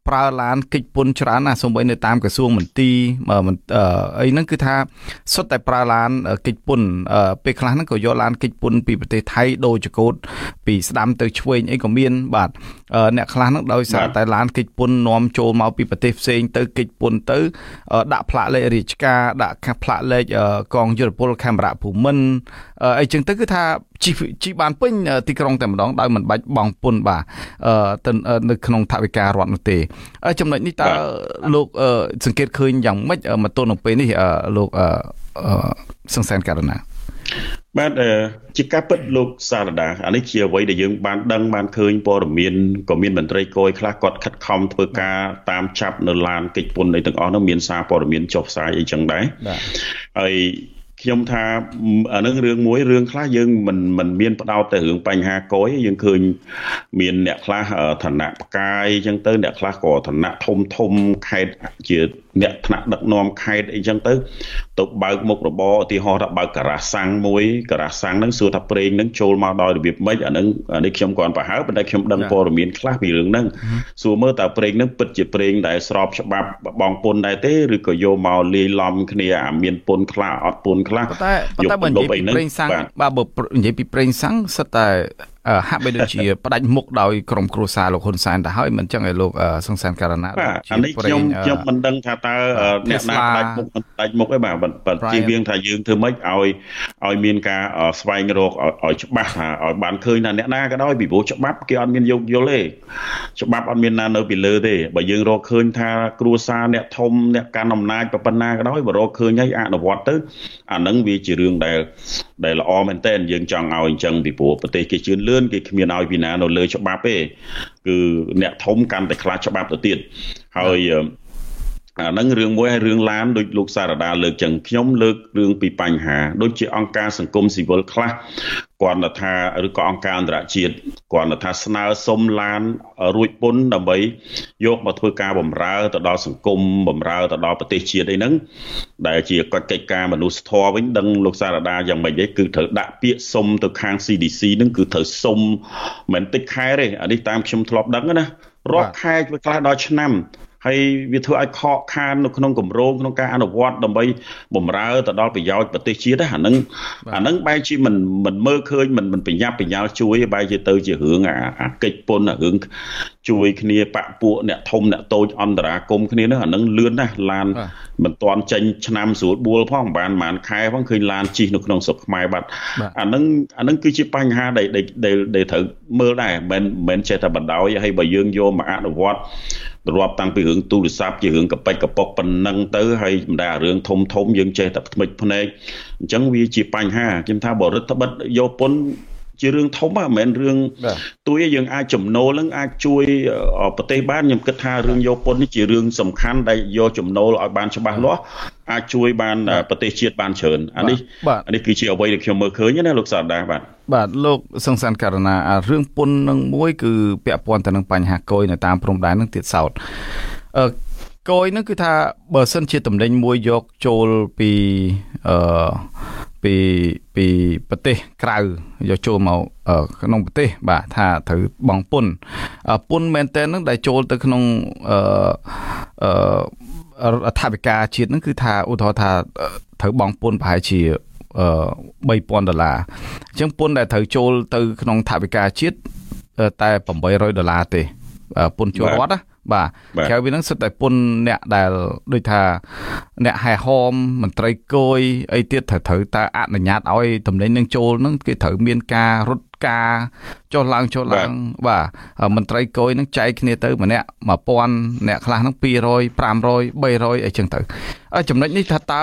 [SPEAKER 1] ប្រើឡានកិច្ចពន្ធច្រើនណាសូម្បីនៅតាមក្រសួងមន្ទីរអីហ្នឹងគឺថាសុទ្ធតែប្រើឡានកិច្ចពន្ធពេលខ្លះហ្នឹងក៏យកឡានកិច្ចពន្ធពីប្រទេសថៃដូរចកូតពីស្ដាំទៅឆ្វេងអីក៏មានបាទអ្នកខ្លះហ្នឹងដោយសារតែឡានកិច្ចពន្ធនាំចូលមកពីប្រទេសផ្សេងទៅកិច្ចពន្ធទៅដាក់ផ្លាកលេខរាជការដាក់ផ្លាកលេខកងយុទ្ធពលខេមរៈភូមិន្ទអីចឹងទៅគឺថាជីបានពេញទីក្រុងតែម្ដងដោយមិនបាច់បង់ពន្ធបាទនៅក្នុងថវិការដ្ឋនោះទេចំណុចនេះតើលោកសង្កេតឃើញយ៉ាងម៉េចមកទល់នឹងពេលនេះលោកសង្សានករណា
[SPEAKER 2] បាទជាការពិតលោកសារដាអានេះជាអ្វីដែលយើងបានដឹងបានឃើញព័ត៌មានក៏មានមន្ត្រីគយខ្លះគាត់ខិតខំធ្វើការតាមចាប់នៅឡានកិច្ចពន្ធអីទាំងអស់នោះមានសារព័ត៌មានចុះផ្សាយអីចឹងដែរហើយខ្ញុំថាអានឹងរឿងខ្លះយើងមិនមានផ្ដោតទៅរឿងបញ្ហាកយយើងឃើញមានអ្នកខ្លះឋានៈផ្កាយអញ្ចឹងទៅអ្នកខ្លះក៏ឋានៈធំខេត្តជាអ្នកថ្នាក់ដឹកនាំខេត្តអីចឹងទៅបើកមុខរបរឧទាហរណ៍ថាបើកការ៉ាសាំងមួយការ៉ាសាំងហ្នឹងសួរថាប្រេងហ្នឹងចូលមកដោយរបៀបម៉េចអានេះខ្ញុំគាត់ប្រហែលប៉ុន្តែខ្ញុំដឹងព័ត៌មានខ្លះពីរឿងហ្នឹងសួរមើលតើប្រេងហ្នឹងពិតជាប្រេងដែលស្របច្បាប់បងពន្ធដែរទេឬក៏យកមកលាយឡំគ្នាមានពន្ធខ្លះអត់ពន្ធខ្លះ
[SPEAKER 1] តែបើនិយាយពីប្រេងសាំងបើនិយាយពីប្រេងសាំងសិតតែហាក់បីដូចជាផ្ដាច់មុខដោយក្រុមគ្រួសារលោកហ៊ុនសែនទៅហើយមិនចឹងឯលោកសង្សានករណា
[SPEAKER 2] អានេះខ្ញុំមិនដឹងថាតើអ្នកណាផ្ដាច់មុខមិនផ្ដាច់មុខទេបាទជាវាងថាយើងធ្វើម៉េចឲ្យមានការស្វែងរកឲ្យច្បាស់ថាឲ្យបានឃើញថាអ្នកណាក៏ដោយពីព្រោះច្បាប់គេអត់មានយោគយល់ទេច្បាប់អត់មានណានៅពីលើទេបើយើងរកឃើញថាគ្រួសារអ្នកធំអ្នកកាន់អំណាចប៉ុណ្ណាក៏ដោយបើរកឃើញហើយអនុវត្តទៅអានឹងវាជារឿងដែលល្អមែនទែនយើងចង់ឲ្យអញ្ចឹងពីព្រោះប្រទេសគេជឿនលឿនគេគ្មានឲ្យពីណានៅលើច្បាប់ទេគឺអ្នកធំកាន់តែខ្លាចច្បាប់ទៅទៀតហើយអានឹងរឿងមួយហើយរឿងឡានដូចលោកសារដាលើកចឹងខ្ញុំលើករឿងពីបញ្ហាដូចជាអង្គការសង្គមស៊ីវិលខ្លះគាត់ថាឬក៏អង្គការអន្តរជាតិគាត់ថាស្នើសុំឡានរួចពន្ធដើម្បីយកមកធ្វើការបម្រើទៅដល់សង្គមបម្រើទៅដល់ប្រទេសជាតិអីហ្នឹងដែលជាកិច្ចការមនុស្សធម៌វិញដឹងលោកសារដាយ៉ាងម៉េចទេគឺត្រូវដាក់ពាក្យសុំទៅខាង CDC ហ្នឹងគឺត្រូវសុំមិនតិចខែទេអានេះតាមខ្ញុំធ្លាប់ដឹងណារាប់ខែវាខ្លះដល់ឆ្នាំហើយវាធ្វើឲ្យខកខាននៅក្នុងគម្រោងក្នុងការអនុវត្តដើម្បីបម្រើទៅដល់ប្រយោជន៍ប្រទេសជាតិអាហ្នឹងបែរជាមិនមើលឃើញមិនប្រញាប់ប្រញាល់ជួយបែរជាទៅជារឿងអាកិច្ចពន្ធរឿងជួយគ្នាបពពួកអ្នកធំអ្នកតូចអន្តរាគមគ្នានោះអាហ្នឹងលឿនណាស់ឡានមិនទាន់ចេញឆ្នាំស្រួលបួលផងប្រហែលខែផងឃើញឡានជិះនៅក្នុងស្រុកខ្មែរបាត់អាហ្នឹងគឺជាបញ្ហាដែលត្រូវមើលដែរមិនចេះតែបណ្ដោយហើយបើយើងយកមកអនុវត្តរាប់តាំងពីរឿងទូរស័ព្ទជារឿងកប៉ិចកប៉ុកប៉ុណ្ណឹងទៅហើយមិនដែលរឿងធំយើងចេះតែថ្មិចភ្នែកអញ្ចឹងវាជាបញ្ហាខ្ញុំថាបរិទ្ធបិទយកពន្ធជារឿងធំមិនមែនរឿងទួយយើងអាចចំណូលនឹងអាចជួយប្រទេសបានខ្ញុំគិតថារឿងយកពន្ធនេះជារឿងសំខាន់ដែលយកចំណូលឲ្យបានច្បាស់លាស់អាចជួយបានប្រទេសជាតិបានច្រើនអានេះគឺជាអ្វីដែលខ្ញុំមើលឃើញណាលោកសាដា
[SPEAKER 1] បាទលោកសង្សានករណារឿងពន្ធនឹងមួយគឺពាក់ព័ន្ធទៅនឹងបញ្ហាកយនៅតាមព្រំដែននឹងទៀតសោតកយនឹងគឺថាបើសិនជាតំណែងមួយយកចូលពីប្រទេសក្រៅយកចូលមកក្នុងប្រទេសបាទថាត្រូវបង់ពន្ធមែនតើនឹងដែលចូលទៅក្នុងថវិកាជាតិនឹងគឺថាឧទាហរណ៍ថាត្រូវបង់ពន្ធប្រហែលជា$3,000អញ្ចឹងពន្ធដែលត្រូវចូលទៅក្នុងថវិកាជាតិតែ$800ទេពន្ធចូលរដ្ឋណាបាទក្រៅពីហ្នឹងសិតតែពន្ធអ្នកដែលដូចថាអ្នកហែហមមន្ត្រីគយអីទៀតត្រូវតែអនុញ្ញាតឲ្យតំណែងនឹងចូលហ្នឹងគេត្រូវមានការរត់ការចុះឡើងបាទមន្ត្រីគយហ្នឹងចែកគ្នាទៅម្នាក់1000អ្នកខ្លះហ្នឹង200 500 300អីចឹងទៅចំណុចនេះថាតើ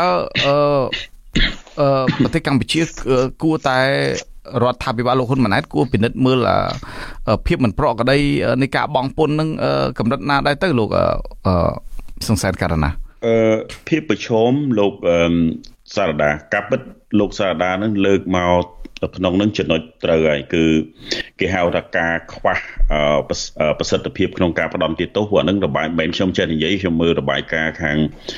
[SPEAKER 1] ប្រទេសកម្ពុជាគួរតែរដ្ឋាភិបាលលោកហ៊ុនម៉ាណែតគួរពិនិត្យមើលភាពមិនប្រក្រតីនៃការបង់ពន្ធនឹងកម្រិតណាដែរទៅលោកសង្សានករណា
[SPEAKER 2] ភាពប្រឈមលោកសារដាកាពិតលោកសារដានឹងលើកមកក្នុងនឹងចំណុចត្រូវហើយគឺគេហៅថាការខ្វះប្រសិទ្ធភាពក្នុងការផ្ដន់ទាទោសព្រោះហ្នឹងរបាយមិនខ្ញុំចេះនិយាយខ្ញុំមើលរបាយការណ៍ខាង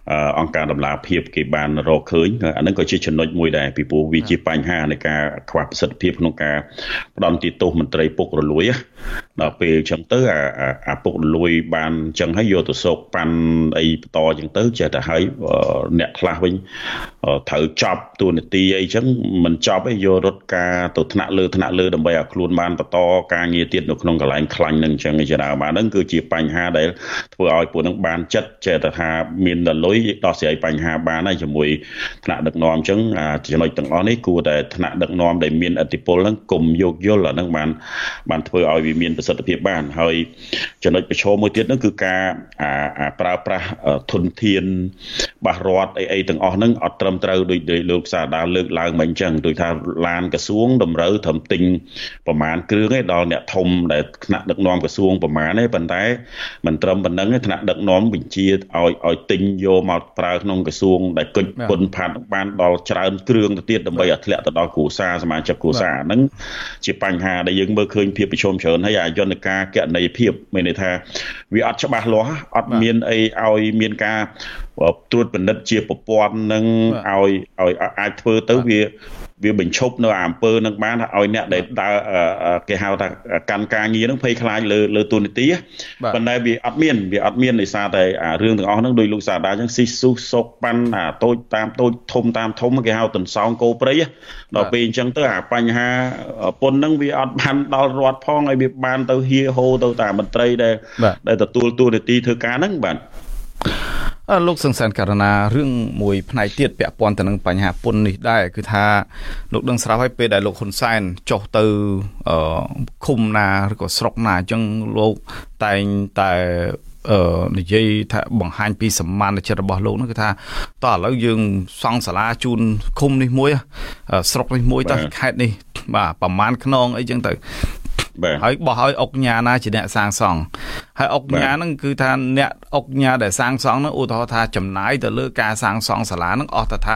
[SPEAKER 2] អង្គការដំណាភាពគេបានរកឃើញអាហ្នឹងក៏ជាចំណុចមួយដែរពីព្រោះវាជាបញ្ហានៃការខ្វះប្រសិទ្ធភាពក្នុងការផ្ដន់ទីតោសមន្ត្រីពុករលួយដល់ពេលអញ្ចឹងទៅអាពុករលួយបានអញ្ចឹងហើយយកទៅសោកប៉ាន់អីបន្តអញ្ចឹងទៅចេះតែហើយអ្នកខ្លះវិញត្រូវចប់ទូនាទីអីអញ្ចឹងមិនចប់ឯងយករត់ការទៅថ្នាក់លើដើម្បីឲ្យខ្លួនបានបន្តការងារទៀតនៅក្នុងកន្លែងខ្លាញ់នឹងអញ្ចឹងជាដើមហ្នឹងគឺជាបញ្ហាដែលធ្វើឲ្យពួកនឹងបានចិត្តចេះតែថាមានដល់លុយដោះស្រាយបញ្ហាបានហើយជាមួយថ្នាក់ដឹកនាំអញ្ចឹងចំណុចទាំងអស់នេះគួរតែថ្នាក់ដឹកនាំដែលមានឥទ្ធិពលហ្នឹងគុំយោគយល់អាហ្នឹងបានធ្វើឲ្យវាមានប្រសិទ្ធភាពបានហើយចំណុចប្រឈមមួយទៀតហ្នឹងគឺការប្រើប្រាស់ធនធានបាសរដ្ឋអីទាំងអស់ហ្នឹងអត់ត្រឹមត្រូវដោយលោកសាដាលើកឡើងមកអញ្ចឹងដូចថាឡានក្រសួងតម្រូវត្រឹមទិញប្រមាណគ្រឿងឯដល់អ្នកធំដែលថ្នាក់ដឹកនាំក្រសួងប្រមាណឯប៉ុន្តែមិនត្រឹមប៉ុណ្្នឹងថ្នាក់ដឹកនាំបញ្ជាឲ្យទិញយកមកប្រើក្នុងក្រសួងដែលគុជពុនផាត់បានដល់ច្រើនគ្រឿងទៅទៀតដើម្បីឲ្យធ្លាក់ទៅដល់គ្រួសារសមាជិកគ្រួសារហ្នឹងជាបញ្ហាដែលយើងមើលឃើញភាពប្រឈមច្រើនហើយអាយន្តការគណនេយ្យភាពមានន័យថាវាអត់ច្បាស់លាស់អត់មានអីឲ្យមានការត្រួតពិនិត្យជាប្រព័ន្ធនឹងឲ្យអាចធ្វើទៅវាបញ្ឈប់នៅអំពើនឹងបានឲ្យអ្នកដែលដើរគេហៅថាកាន់ការងារនឹងភ័យខ្លាចលើទូនីតិប៉ុន្តែវាអត់មានដោយសារតែរឿងទាំងអស់ហ្នឹងដោយលោកសាដាអញ្ចឹងស៊ីស៊ូសោកប៉ាន់តូចតាមតូចធំតាមធំគេហៅទន្សោងគោព្រៃដល់ពេលអញ្ចឹងទៅបញ្ហាពុនហ្នឹងវាអត់បានដល់រដ្ឋផងឲ្យវាបានទៅហៀហូទៅតាមមន្ត្រីដែលទទួលទូនីតិធ្វើការហ្នឹងបាទ
[SPEAKER 1] លោកសង្សានករណារឿងមួយផ្នែកទៀតពាក់ព័ន្ធទៅនឹងបញ្ហាពន្ធនេះដែរគឺថាលោកដឹងស្រាប់ហើយពេលដែលលោកហ៊ុនសែនចុះទៅឃុំណាឬក៏ស្រុកណាអញ្ចឹងលោកតែងតែនិយាយថាបង្ហាញពីសម្មាណចិត្តរបស់លោកនោះគឺថាតោះឥឡូវយើងសង់សាលាជូនឃុំនេះមួយស្រុកនេះមួយតោះខេត្តនេះបាទប្រមាណខ្នងអីចឹងទៅហើយបោះឲ្យអុកញ៉ាណាជាអ្នកសាងសង់ហើយអុកញ៉ាហ្នឹងគឺថាអ្នកអុកញ៉ាដែលសាងសង់ហ្នឹងឧទាហរណ៍ថាចំណាយទៅលើការសាងសង់សាលាហ្នឹងអស់ទៅថា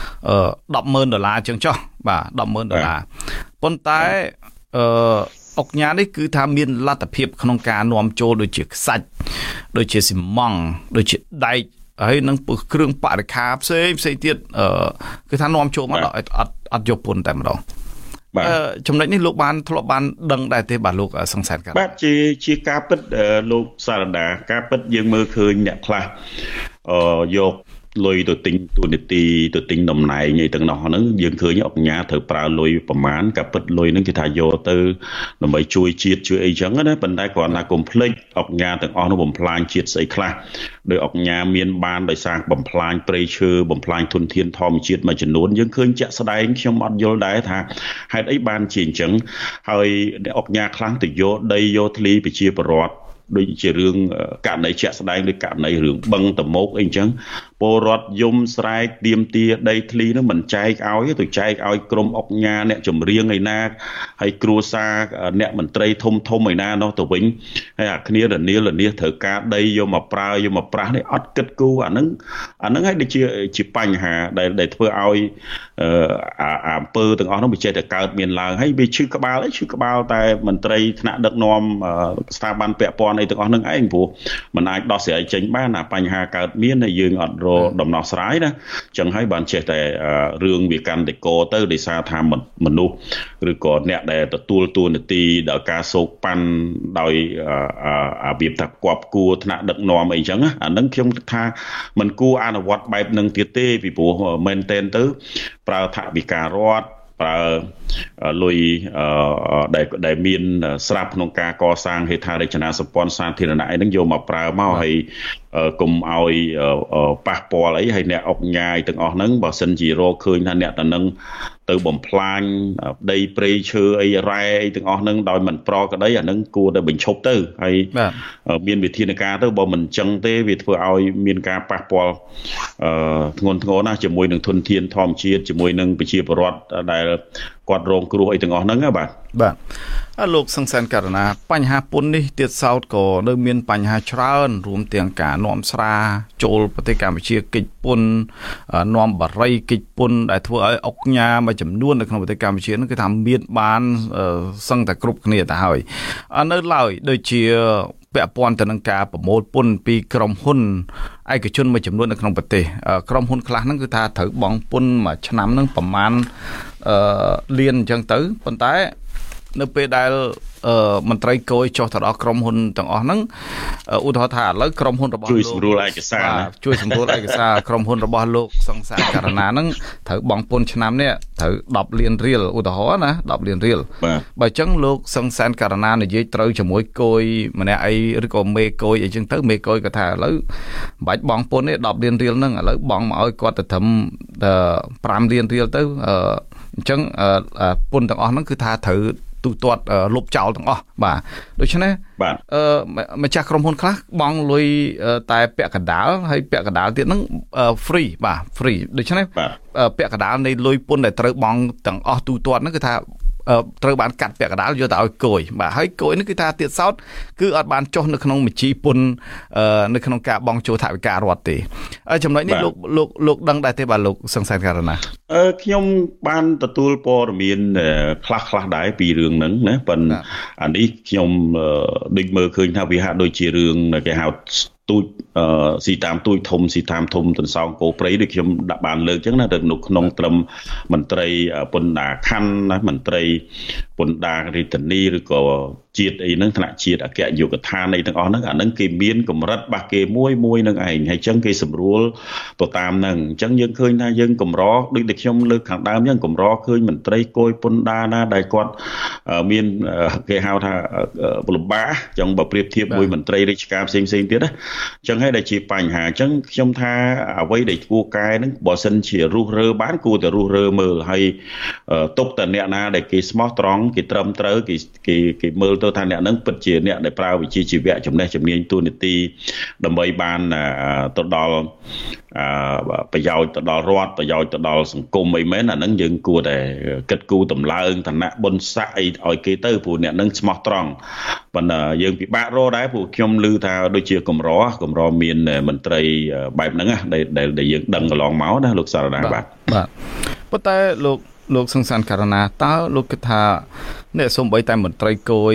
[SPEAKER 1] $10,000ចឹងចុះបាទ$10,000ប៉ុន្តែអុកញ៉ានេះគឺថាមានលទ្ធភាពក្នុងការនាំចូលដូចជាខ្សាច់ដូចជាស៊ីម៉ង់ដូចជាដែកហើយនឹងគ្រឿងបរិក្ខារផ្សេងទៀតគឺថានាំចូលមកអត់យកពន្ធតែម្ដងចំណុចនេះលោកបានធ្លាប់បានដឹងដែរទេបាទលោកសង្សានកា
[SPEAKER 2] បាទជាការពិតលោកសារដាការពិតយើងមើលឃើញអ្នកខ្លះយកលុយទៅទិញទូនីតិទៅទិញតំណែងអីទាំងនោះហ្នឹងយើងឃើញអង្គការត្រូវប្រើលុយប្រមាណការពិតលុយហ្នឹងគេថាយកទៅដើម្បីជួយជាតិជួយអីចឹងណាប៉ុន្តែគ្រាន់តែកុំភ្លេចអង្គការទាំងអស់នោះបំផ្លាញជាតិស្អីខ្លះដោយអង្គការមានបានដោយសារបំផ្លាញព្រៃឈើបំផ្លាញធនធានធម្មជាតិមួយចំនួនយើងឃើញជាក់ស្ដែងខ្ញុំអត់យល់ដែរថាហេតុអីបានជាអញ្ចឹងហើយអង្គការខ្លះទៅយកដីយកធ្លីប្រជាពលរដ្ឋដូចជារឿងករណីជាក់ស្ដែងដូចករណីរឿងបឹងតមោកអីចឹងពលរដ្ឋយំស្រែកទាមទារដីធ្លីនោះមិនចែកឲ្យទៅចែកឲ្យក្រុមអុកញ៉ាអ្នកចម្រៀងឯណាហើយគ្រួសារអ្នកមន្ត្រីធំឯណានោះទៅវិញហើយអាគ្នារនាលត្រូវការដីយកមកប្រើយកមកប្រាស់នេះអត់គិតគូរអាហ្នឹងហើយដូចជាបញ្ហាដែលធ្វើឲ្យអំពើទាំងអស់នោះវាចេះតែកើតមានឡើងហើយវាឈឺក្បាលតែមន្ត្រីថ្នាក់ដឹកនាំស្ថាប័នពាក់ព័ន្ធអីទាំងអស់ហ្នឹងឯងព្រោះมันអាចដោះស្រាយចេញបានបញ្ហាកើតមានហើយយើងអត់ដំណោះស្រាយណាអញ្ចឹងហើយបានចេះតែរឿងវាកាន់តែកទៅដោយសារថាមនុស្សឬក៏អ្នកដែលទទួលតួនាទីដោយការសោកប៉ាន់ដោយរបៀបថាគប់គួរថ្នាក់ដឹកនាំអីចឹងអាហ្នឹងខ្ញុំថាมันគួរអនុវត្តបែបហ្នឹងទៀតទេពីព្រោះមែនតែនទៅប្រើថវិការដ្ឋប្រើលុយដែលមានស្រាប់ក្នុងការកសាងហេដ្ឋារចនាសម្ព័ន្ធសាធារណៈអីហ្នឹងយកមកប្រើមកហើយកុំឲ្យប៉ះពាល់អីហើយអ្នកអុកញ៉ាយទាំងអស់ហ្នឹងបើសិនជារកឃើញថាអ្នកទាំងហ្នឹងទៅបំផ្លាញដីព្រៃឈើអីរ៉ែអីទាំងអស់ហ្នឹងដោយមិនប្រក្រតីអាហ្នឹងគួរតែបញ្ឈប់ទៅហើយមានវិធានការទៅបើមិនអញ្ចឹងទេវាធ្វើឲ្យមានការប៉ះពាល់ធ្ងន់ធ្ងរណាស់ជាមួយនឹងធនធានធម្មជាតិជាមួយនឹងប្រជាពលរដ្ឋដែលគាត់រងគ្រោះអីទាំងអស់ហ្នឹងបាទ
[SPEAKER 1] លោកសង្សានករណាបញ្ហាពន្ធនេះទៀតសោតក៏នៅមានបញ្ហាច្រើនរួមទាំងការនាំស្រាចូលប្រទេសកម្ពុជាកិច្ចពន្ធនាំបារីកិច្ចពន្ធដែលធ្វើឲ្យអុកញ៉ាមួយចំនួននៅក្នុងប្រទេសកម្ពុជានោះគឺថាមានបានសឹងតែគ្រប់គ្នាទៅហើយនៅឡើយដូចជាពាក់ព័ន្ធទៅនឹងការប្រមូលពន្ធពីក្រុមហ៊ុនឯកជនមួយចំនួននៅក្នុងប្រទេសក្រុមហ៊ុនខ្លះហ្នឹងគឺថាត្រូវបង់ពន្ធមួយឆ្នាំហ្នឹងប្រមាណលានអញ្ចឹងទៅប៉ុន្តែនៅពេលដែលមន្ត្រីគយចុះទៅដល់ក្រុមហ៊ុនទាំងអស់ហ្នឹងឧទាហរណ៍ថាឥឡូវក្រុមហ៊ុនរបស់លោកជួយសម្រួលឯកសារក្រុមហ៊ុនរបស់លោកសង្សានករណាហ្នឹងត្រូវបង់ពន្ធឆ្នាំនេះត្រូវ10លានរៀលឧទាហរណ៍ណា10លានរៀលបើអញ្ចឹងលោកសង្សានករណានិយាយត្រូវជាមួយគយម្នាក់អីឬក៏មេគយអីចឹងទៅមេគយក៏ថាឥឡូវមិនបាច់បង់ពន្ធទេ10លានរៀលហ្នឹងឥឡូវបង់មកឲ្យគាត់ទៅត្រឹម5លានរៀលទៅអញ្ចឹងពន្ធទាំងអស់ហ្នឹងគឺថាត្រូវទូទាត់លុបចោលទាំងអស់បាទដូច្នេះម្ចាស់ក្រុមហ៊ុនខ្លះបង់លុយតែពាក់កណ្ដាលហើយពាក់កណ្ដាលទៀតហ្នឹង free បាទ free ដូច្នេះពាក់កណ្ដាលនៃលុយពន្ធដែលត្រូវបង់ទាំងអស់ទូទាត់ហ្នឹងគឺថាត្រូវបានកាត់ពាក់កណ្ដាលយកទៅឲ្យគយបាទហើយគយនេះគឺថាទៀតសោតគឺអត់បានចុះនៅក្នុងបញ្ជីពន្ធនៅក្នុងការបង់ចូលថវិការដ្ឋទេចំណុចនេះលោកដឹងដែរទេបាទលោកសង្សានករណា
[SPEAKER 2] ខ្ញុំបានទទួលព័ត៌មានខ្លះដែរពីរឿងហ្នឹងណាប៉ុន្តែអានេះខ្ញុំដូចមើលឃើញថាវាហាក់ដូចជារឿងគេហៅទូចស៊ីតាមទូចធំស៊ីតាមធំទន្សោងគោព្រៃដូចខ្ញុំដាក់បានលើកអញ្ចឹងណាទៅក្នុងត្រឹមមន្ត្រីពន្ធដារខណ្ឌណាមន្ត្រីពន្ធដាររាជធានីឬក៏ជាតិអីហ្នឹងថ្នាក់ជាតិអគ្គនាយកដ្ឋានអីទាំងអស់ហ្នឹងអាហ្នឹងគេមានកម្រិតរបស់គេមួយនឹងឯងហើយអញ្ចឹងគេសម្រួលទៅតាមហ្នឹងអញ្ចឹងយើងឃើញថាយើងកម្រដូចដែលខ្ញុំលើកខាងដើមអញ្ចឹងកម្រឃើញមន្ត្រីគយពន្ធដារណាដែលគាត់មានគេហៅថាលំបាកអញ្ចឹងបើប្រៀបធៀបមួយមន្ត្រីរាជការផ្សេងទៀតណាអញ្ចឹងហើយដែលជាបញ្ហាអញ្ចឹងខ្ញុំថាអ្វីដែលគួរកែហ្នឹងបើសិនជារុះរើបានគួរតែរុះរើមើលហើយទុកតែអ្នកណាដែលគេស្មោះត្រង់គេត្រឹមត្រូវគេមើលទៅថាអ្នកហ្នឹងពិតជាអ្នកដែលប្រើវិជ្ជាជីវៈចំណេះជំនាញទូនីតិដើម្បីបានទៅដល់ប្រយោជន៍ទៅដល់រដ្ឋប្រយោជន៍ទៅដល់សង្គមអីមែនអាហ្នឹងយើងគួរតែគិតគូរតម្លើងឋានៈបុណ្យស័ក្តិអីឲ្យគេទៅព្រោះអ្នកហ្នឹងស្មោះត្រង់ប៉ុន្តែយើងពិបាករកដែរព្រោះខ្ញុំឮថាដូចជាកម្រមានមន្ត្រីបែបហ្នឹងដែលយើងដឹងកន្លងមកណាលោកសារណាបាទ
[SPEAKER 1] ប៉ុន្តែលោកសង្សានករណាតើលោកគិតថាអ្នកសូម្បីតែមន្ត្រីគយ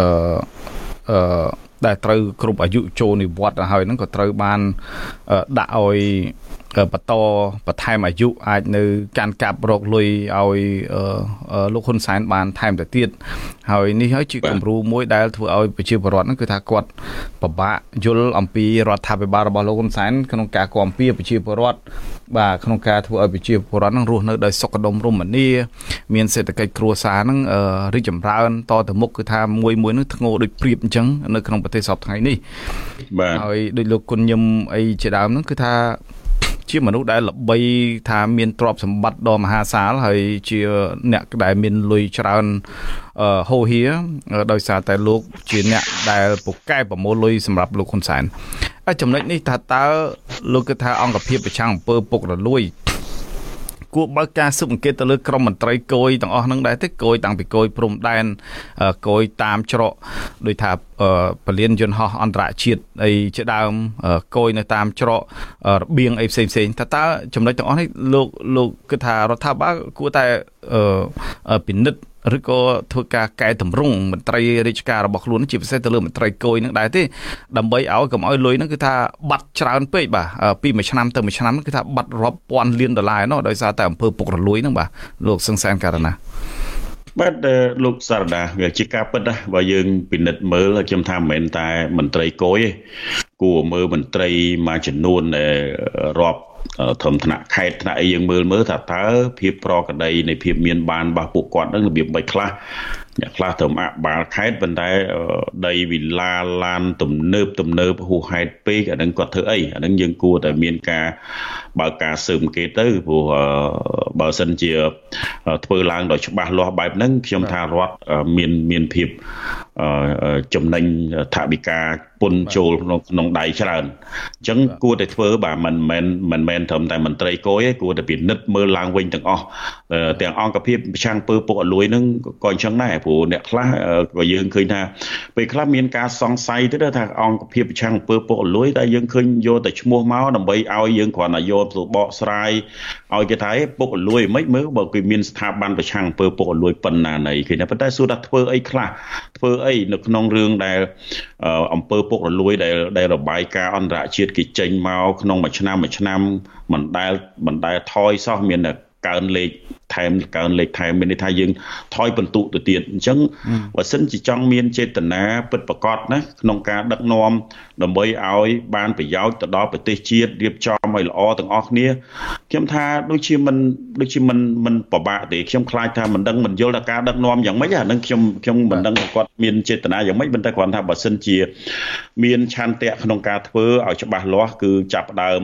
[SPEAKER 1] ដែលត្រូវគ្រប់អាយុចូលនិវត្តន៍ហើយហ្នឹងក៏ត្រូវបានដាក់ឲ្យបន្តបន្ថែមអាយុអាចនៅកាន់កាប់រកលុយឲ្យលោកហ៊ុនសែនបានថែមទៅទៀតហើយនេះហើយជាគំរូមួយដែលធ្វើឲ្យប្រជាពលរដ្ឋហ្នឹងគឺថាគាត់ពិបាកយល់អំពីរដ្ឋាភិបាលរបស់លោកហ៊ុនសែនក្នុងការគាំពៀប្រជាពលរដ្ឋបាទក្នុងការធ្វើឲ្យប្រជាពលរដ្ឋហ្នឹងរស់នៅដោយសុខដុមរមនាមានសេដ្ឋកិច្ចគ្រួសារហ្នឹងរីកចម្រើនតទៅមុខគឺថាមួយហ្នឹងធ្ងោដូចព្រៀបអញ្ចឹងនៅក្នុងប្រទេសសពថ្ងៃនេះបាទហើយដូចលោកគុណញឹមអីជាដើមហ្នឹងគឺថាជាមនុស្សដែលល្បីថាមានទ្រព្យសម្បត្តិដ៏មហាសាលហើយជាអ្នកដែលមានលុយច្រើនហូរហៀដោយសារតែលោកជាអ្នកដែលពូកែប្រមូលលុយសម្រាប់លោកហ៊ុនសែនចំណុចនេះថាតើលោកគិតថាអង្គភាពប្រឆាំងអំពើពុករលួយគួរបើកការស៊ើបអង្កេតទៅលើក្រុមមន្ត្រីគយទាំងអស់ហ្នឹងដែរទេគយតាំងពីគយព្រំដែនគយតាមច្រកដោយថាពលានយន្តហោះអន្តរជាតិអីជាដើមគយនៅតាមច្រករបៀងអីផ្សេងតើចំណុចទាំងអស់នេះលោកគិតថារដ្ឋាភិបាលគួរតែពិនិត្យឬក៏ធ្វើការកែតម្រង់មន្ត្រីរាជការរបស់ខ្លួនជាពិសេសទៅលើមន្ត្រីគយនឹងដែរទេដើម្បីឲ្យកុំឲ្យលុយហ្នឹងគឺថាបាត់ច្រើនពេកបាទពីមួយឆ្នាំទៅមួយឆ្នាំគឺថាបាត់រាប់ពាន់លានដុល្លារណោះដោយសារតែអំពើពុករលួយហ្នឹងបាទលោកសង្សានករណា
[SPEAKER 2] បាទលោកសារដាវាជាការពិតណាបើយើងពិនិត្យមើលខ្ញុំថាមិនមែនតែមន្ត្រីគយទេគួរមើលមន្ត្រីមួយចំនួនរាប់ធម្មថ្នាក់ខេត្តថ្នាក់អីយើងមើលថាតើភាពប្រក្រតីនៃភាពមានបានរបស់ពួកគាត់នឹងរបៀបបីខ្លះអ្នកខ្លះទៅអបាលខេត្តប៉ុន្តែដីវិឡាឡានទំនើបហួសហេតុពេកអានឹងគាត់ធ្វើអីអានឹងយើងគួរតែមានការបើកការស៊ើបអង្កេតទៅព្រោះបើសិនជាធ្វើឡើងដោយច្បាស់លាស់បែបហ្នឹងខ្ញុំថារដ្ឋមានភាពចំណេញថវិកាពុនចូលក្នុងដៃច្រើនអញ្ចឹងគួរតែធ្វើបាទមិនមែនត្រឹមតែមន្ត្រីគយទេគួរតែពិនិត្យមើលឡើងវិញទាំងអស់ទាំងអង្គភាពប្រឆាំងពើពុករលួយហ្នឹងក៏អញ្ចឹងដែរព្រោះអ្នកខ្លះក៏យើងឃើញថាពេលខ្លះមានការសង្ស័យទៅថាអង្គភាពប្រឆាំងពើពុករលួយតែយើងឃើញយកតែឈ្មោះមកដើម្បីឲ្យយើងគ្រាន់តែយកទៅបកស្រាយឲ្យគេថាពុករលួយមិនមើលបើគេមានស្ថាប័នប្រឆាំងពើពុករលួយប៉ុណ្ណាណីឃើញតែប៉ុន្តែសួរថាធ្វើអីខ្លះធ្វើអីនៅក្នុងរឿងដែលអំពើពុករលួយដែលរបាយការណ៍អន្តរជាតិគេចេញមកក្នុងមួយឆ្នាំមិនដែលថយសោះមានតែកើនលេខថែមមានន័យថាយើងថយបន្ទុកទៅទៀតអញ្ចឹងបើសិនជាចង់មានចេតនាពិតប្រាកដណាក្នុងការដឹកនាំដើម្បីឲ្យបានប្រយោជន៍ទៅដល់ប្រទេសជាតិរៀបចំឲ្យល្អទាំងអស់គ្នាខ្ញុំថាដូចជាមិនពិបាកទេខ្ញុំខ្លាចថាមិនយល់ថាការដឹកនាំយ៉ាងម៉េចអានឹងខ្ញុំមិនដឹងថាគាត់មានចេតនាយ៉ាងម៉េចប៉ុន្តែគ្រាន់ថាបើសិនជាមានឆន្ទៈក្នុងការធ្វើឲ្យច្បាស់លាស់គឺចាប់ផ្ដើម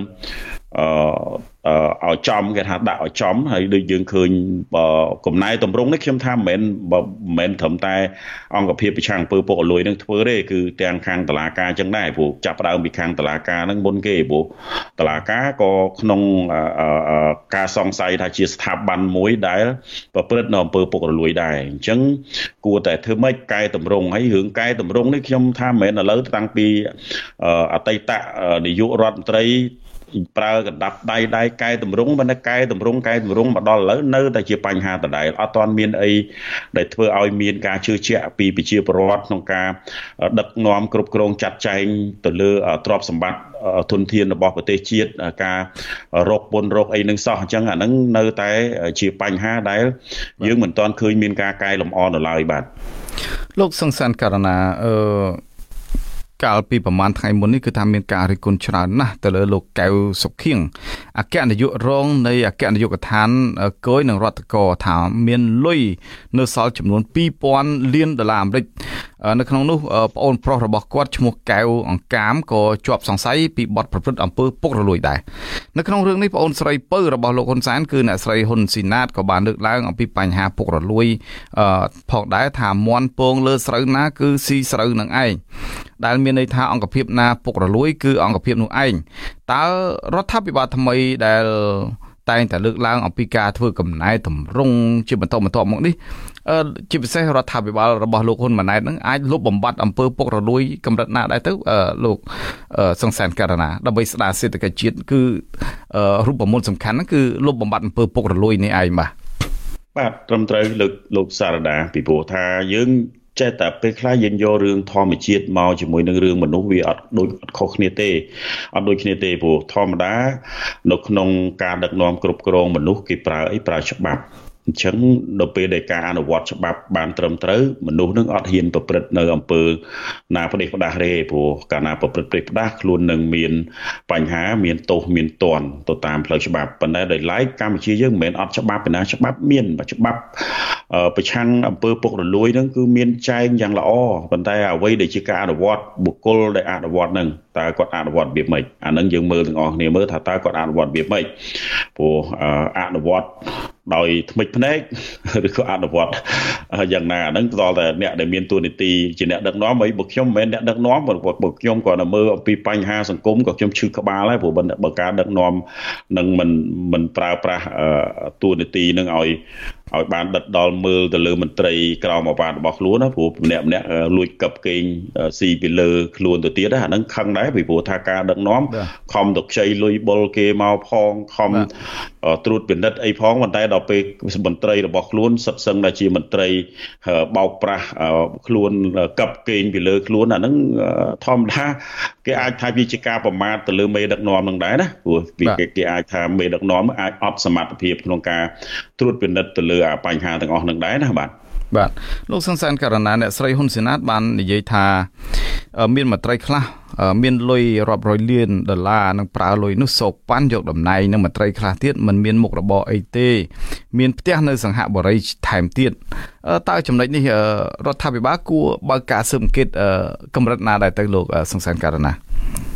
[SPEAKER 2] ឲ្យចំគេថាដាក់ឲ្យចំហើយដូចយើងឃើញកំណែតម្រង់នេះខ្ញុំថាមិនមែនត្រឹមតែអង្គភាពប្រឆាំងពើពុករលួយនឹងធ្វើទេគឺទាំងខាងតុលាការចឹងដែរព្រោះចាប់ផ្ដើមពីខាងតុលាការហ្នឹងមុនគេព្រោះតុលាការក៏ក្នុងការសង្ស័យថាជាស្ថាប័នមួយដែលប្រព្រឹត្តនៅអំពើពុករលួយដែរអញ្ចឹងគួរតែធ្វើម៉េចកែតម្រង់ហើយរឿងកែតម្រង់នេះខ្ញុំថាមិនមែនឥឡូវតាំងពីអតីតនាយករដ្ឋមន្ត្រីប្រើកណ្ដាប់ដៃកែតម្រង់មិនកែតម្រង់មកដល់ឥឡូវនៅតែជាបញ្ហាដដែលអត់ទាន់មានអីដែលធ្វើឲ្យមានការជឿជាក់ពីប្រជាពលរដ្ឋក្នុងការដឹកនាំគ្រប់គ្រងចាត់ចែងទៅលើទ្រព្យសម្បត្តិធនធានរបស់ប្រទេសជាតិការរកពន្ធរកអីនឹងសោះអញ្ចឹងអាហ្នឹងនៅតែជាបញ្ហាដែលយើងមិនទាន់ឃើញមានការកែលម្អនៅឡើយបាទ
[SPEAKER 1] លោកសង្សានករណាកាលពីប្រហែលថ្ងៃមុននេះគឺថាមានការរិះគន់ច្រើនណាស់ទៅលើលោកកៅសុខៀងអគ្គនាយករងនៃអគ្គនាយកដ្ឋានគយនឹងរដ្ឋកោថាមានលុយនៅសល់ចំនួន$2000 លានអាមេរិកនៅក្នុងនោះប្អូនប្រុសរបស់គាត់ឈ្មោះកៅអង្កាមក៏ជាប់សង្ស័យពីបទប្រព្រឹត្តអំពើពុករលួយដែរនៅក្នុងរឿងនេះប្អូនស្រីពៅរបស់លោកហ៊ុនសែនគឺអ្នកស្រីហ៊ុនស៊ីណាតក៏បានលើកឡើងអំពីបញ្ហាពុករលួយផងដែរថាមន់ពងលើស្រូវណាគឺស៊ីស្រូវនឹងឯងដែលមានន័យថាអង្គភាពណាពុករលួយគឺអង្គភាពនោះឯងតើរដ្ឋាភិបាលថ្មីដែលតែងតែលើកឡើងអំពីការធ្វើកំណែតម្រង់ជាបន្តមកនេះជាពិសេសរដ្ឋាភិបាលរបស់លោកហ៊ុនម៉ាណែតនឹងអាចលុបបំបាត់អំពើពុករលួយកម្រិតណាដែរទៅលោកសង្សានករណាដើម្បីស្ដារសេដ្ឋកិច្ចជាតិគឺរូបមន្តសំខាន់ហ្នឹងគឺលុបបំបាត់អំពើពុករលួយនេះឯង
[SPEAKER 2] បាទត្រឹមត្រូវលោកសារដាពីព្រោះថាយើងចេះតែពេលខ្លះយើងយករឿងធម្មជាតិមកជាមួយនឹងរឿងមនុស្សវាអត់ខុសគ្នាទេអត់ដូចគ្នាទេព្រោះធម្មតានៅក្នុងការដឹកនាំគ្រប់គ្រងមនុស្សគេប្រើច្បាប់អញ្ចឹងដល់ពេលដែលការអនុវត្តច្បាប់បានត្រឹមត្រូវមនុស្សនឹងអត់ហ៊ានប្រព្រឹត្តនៅអំពើណាផ្ដេសផ្ដាស់ទេព្រោះកាលណាប្រព្រឹត្តផ្ដេសផ្ដាស់ខ្លួននឹងមានបញ្ហាមានទោសមានទណ្ឌទៅតាមផ្លូវច្បាប់ប៉ុន្តែដោយឡែកកម្ពុជាយើងមិនមែនអត់ច្បាប់ទេណាច្បាប់មានច្បាប់ប្រឆាំងអំពើពុករលួយហ្នឹងគឺមានចែងយ៉ាងល្អប៉ុន្តែអ្វីដែលជាការអនុវត្តបុគ្គលដែលអនុវត្តហ្នឹងតើគាត់អនុវត្តវាម៉េចអាហ្នឹងយើងមើលទាំងអស់គ្នាមើលថាតើគាត់អនុវត្តវាម៉េចព្រោះអនុវត្តដោយថ្មិចភ្នែកឬក៏អនុវត្តយ៉ាងណាអាហ្នឹងផ្ដល់តែអ្នកដែលមានតួនាទីជាអ្នកដឹកនាំហើយបើខ្ញុំមិនមែនអ្នកដឹកនាំបើខ្ញុំគ្រាន់តែមើលអំពីបញ្ហាសង្គមក៏ខ្ញុំឈឺក្បាលដែរព្រោះបើការដឹកនាំនឹងមិនប្រើប្រាស់តួនាទីនឹងឲ្យបានដិតដល់មើលទៅលើមន្ត្រីក្រមអាវ៉ាត់របស់ខ្លួនណាព្រោះម្នាក់លួចកាប់កេងស៊ីពីលើខ្លួនទៅទៀតអាហ្នឹងខឹងដែរពីព្រោះថាការដឹកនាំខំទៅខ្ចីលុយបុលគេមកផងខំត្រួតពិនិត្យអីផងប៉ុន្តែដល់ពេលមន្ត្រីរបស់ខ្លួនសិតសឹងតែជាមន្ត្រីបោកប្រាស់ខ្លួនកាប់កេងពីលើខ្លួនអាហ្នឹងធម្មតាគេអាចថាវាជាការប្រមាថទៅលើមេដឹកនាំនឹងដែរណាព្រោះគេអាចថាមេដឹកនាំអាចអត់សមត្ថភាពក្នុងការត្រួតពិនិត្យទៅលើបញ្ហាទាំងអស់នឹងដែរណាបាទ
[SPEAKER 1] លោកសង្សានករណាអ្នកស្រីហ៊ុនស៊ីណាតបាននិយាយថាមានមន្ត្រីខ្លះមានលុយរាប់រយលានដុល្លារនឹងប្រើលុយនោះសោកប៉ាន់យកតំណែងនឹងមន្ត្រីខ្លះទៀតមិនមានមុខរបរអីទេមានផ្ទះនៅសង្ហបុរីថែមទៀតតើចំណុចនេះរដ្ឋាភិបាលគួរបើកការស៊ើបអង្កេតកម្រិតណាដែរទៅលោកសង្សានករណា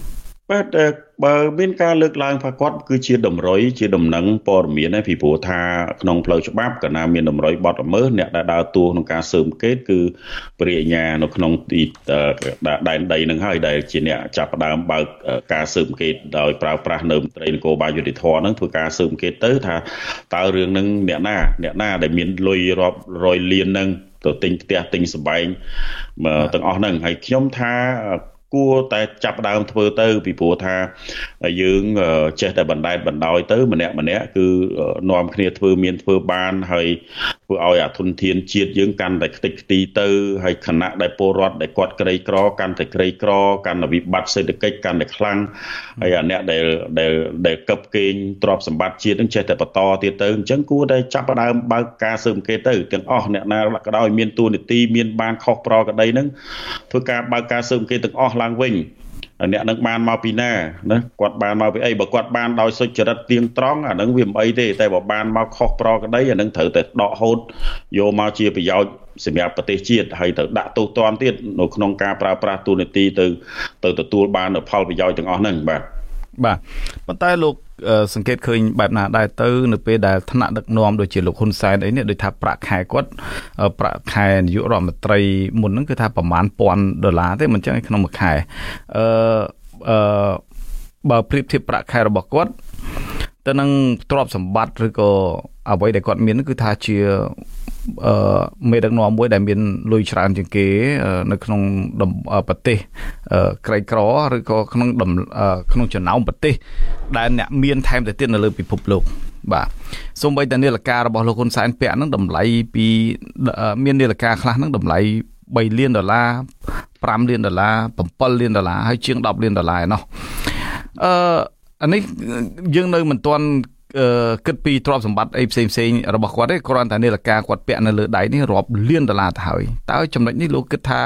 [SPEAKER 2] បាទបើមានការលើកឡើងថាគាត់គឺជាតម្រុយជាដំណឹងព័ត៌មានពីព្រោះថាក្នុងផ្លូវច្បាប់កាលណាមានតម្រុយបទល្មើសអ្នកដែលដើរតួក្នុងការស៊ើបអង្កេតគឺព្រះអាជ្ញានៅក្នុងទីដែនដីនឹងហើយដែលជាអ្នកចាប់ផ្ដើមបើកការស៊ើបអង្កេតដោយប្រើប្រាស់នៅមន្ត្រីនគរបាលយុតិធម៌នឹងធ្វើការស៊ើបអង្កេតទៅថាតើរឿងនឹងអ្នកណាដែលមានលុយរាប់រយលាននឹងទៅទិញផ្ទះទិញសម្បែងទាំងអស់ហ្នឹងហើយខ្ញុំថាគួរតែចាប់ដើមធ្វើទៅពីព្រោះថាយើងចេះតែបណ្ដែតបណ្ដោយទៅម្នាក់គឺនាំគ្នាធ្វើបានហើយធ្វើឲ្យអាធនធានជាតិយើងកាន់តែខ្ទេចខ្ទីទៅហើយខណៈដែលពលរដ្ឋដែលគាត់ក្រីក្រកាន់តែក្រីក្រកាន់តែវិបត្តិសេដ្ឋកិច្ចកាន់តែខ្លាំងហើយអាអ្នកដែលកឹបកេងទ្រព្យសម្បត្តិជាតិនឹងចេះតែបន្តទៀតទៅអញ្ចឹងគួរតែចាប់ដើមបើកការស៊ើបអង្កេតទៅទាំងអស់អ្នកណាក៏ដោយមានតួនាទីមានបានខុសប្រក្រតីហ្នឹងធ្វើការបើកការស៊ើបអង្កេតទាំងអស់ឡើងវិញអ្នកនឹងបានមកពីណាគាត់បានមកពីអីបើគាត់បានដោយសុចរិតទៀងត្រង់អានឹងវាមិនអីទេតែបើបានមកខុសប្រក្រតីអានឹងត្រូវតែដកហូតយកមកជាប្រយោជន៍សម្រាប់ប្រទេសជាតិហើយត្រូវដាក់ទោសទណ្ឌទៀតនៅក្នុងការប្រើប្រាស់ទូនាទីទៅទទួលបាននូវផលប្រយោជន៍ទាំងអស់ហ្នឹងបាទ
[SPEAKER 1] ប៉ុន្តែលោកសង្កេតឃើញបែបណាដែរទៅនៅពេលដែលថ្នាក់ដឹកនាំដូចជាលោកហ៊ុនសែនអីនេះដូចថាប្រាក់ខែគាត់ប្រាក់ខែនាយករដ្ឋមន្ត្រីមុនហ្នឹងគឺថាប្រមាណ$1,000ទេមិនចឹងឯក្នុងមួយខែបើប្រៀបធៀបប្រាក់ខែរបស់គាត់ទៅនឹងទ្រព្យសម្បត្តិឬក៏អ្វីដែលគាត់មានគឺថាជាមេដឹកនាំមួយដែលមានលុយច្រើនជាងគេនៅក្នុងប្រទេសក្រីក្រឬក៏ក្នុងចំណោមប្រទេសដែលអ្នកមានថែមទៅទៀតនៅលើពិភពលោកបាទសូម្បីតែនាឡិការបស់លោកហ៊ុនសែនពាក់ហ្នឹងតម្លៃពីមាននាឡិកាខ្លះហ្នឹងតម្លៃ$3 លាន$5 លាន$7 លាន$ហើយជាង$10 លានឯណោះអានេះយើងនៅមិនទាន់គិតពីទ្រព្យសម្បត្តិអីផ្សេងរបស់គាត់ទេគ្រាន់តែនាឡិកាគាត់ពាក់នៅលើដៃនេះរាប់លាន$ទៅហើយតើចំណុចនេះលោកគិតថា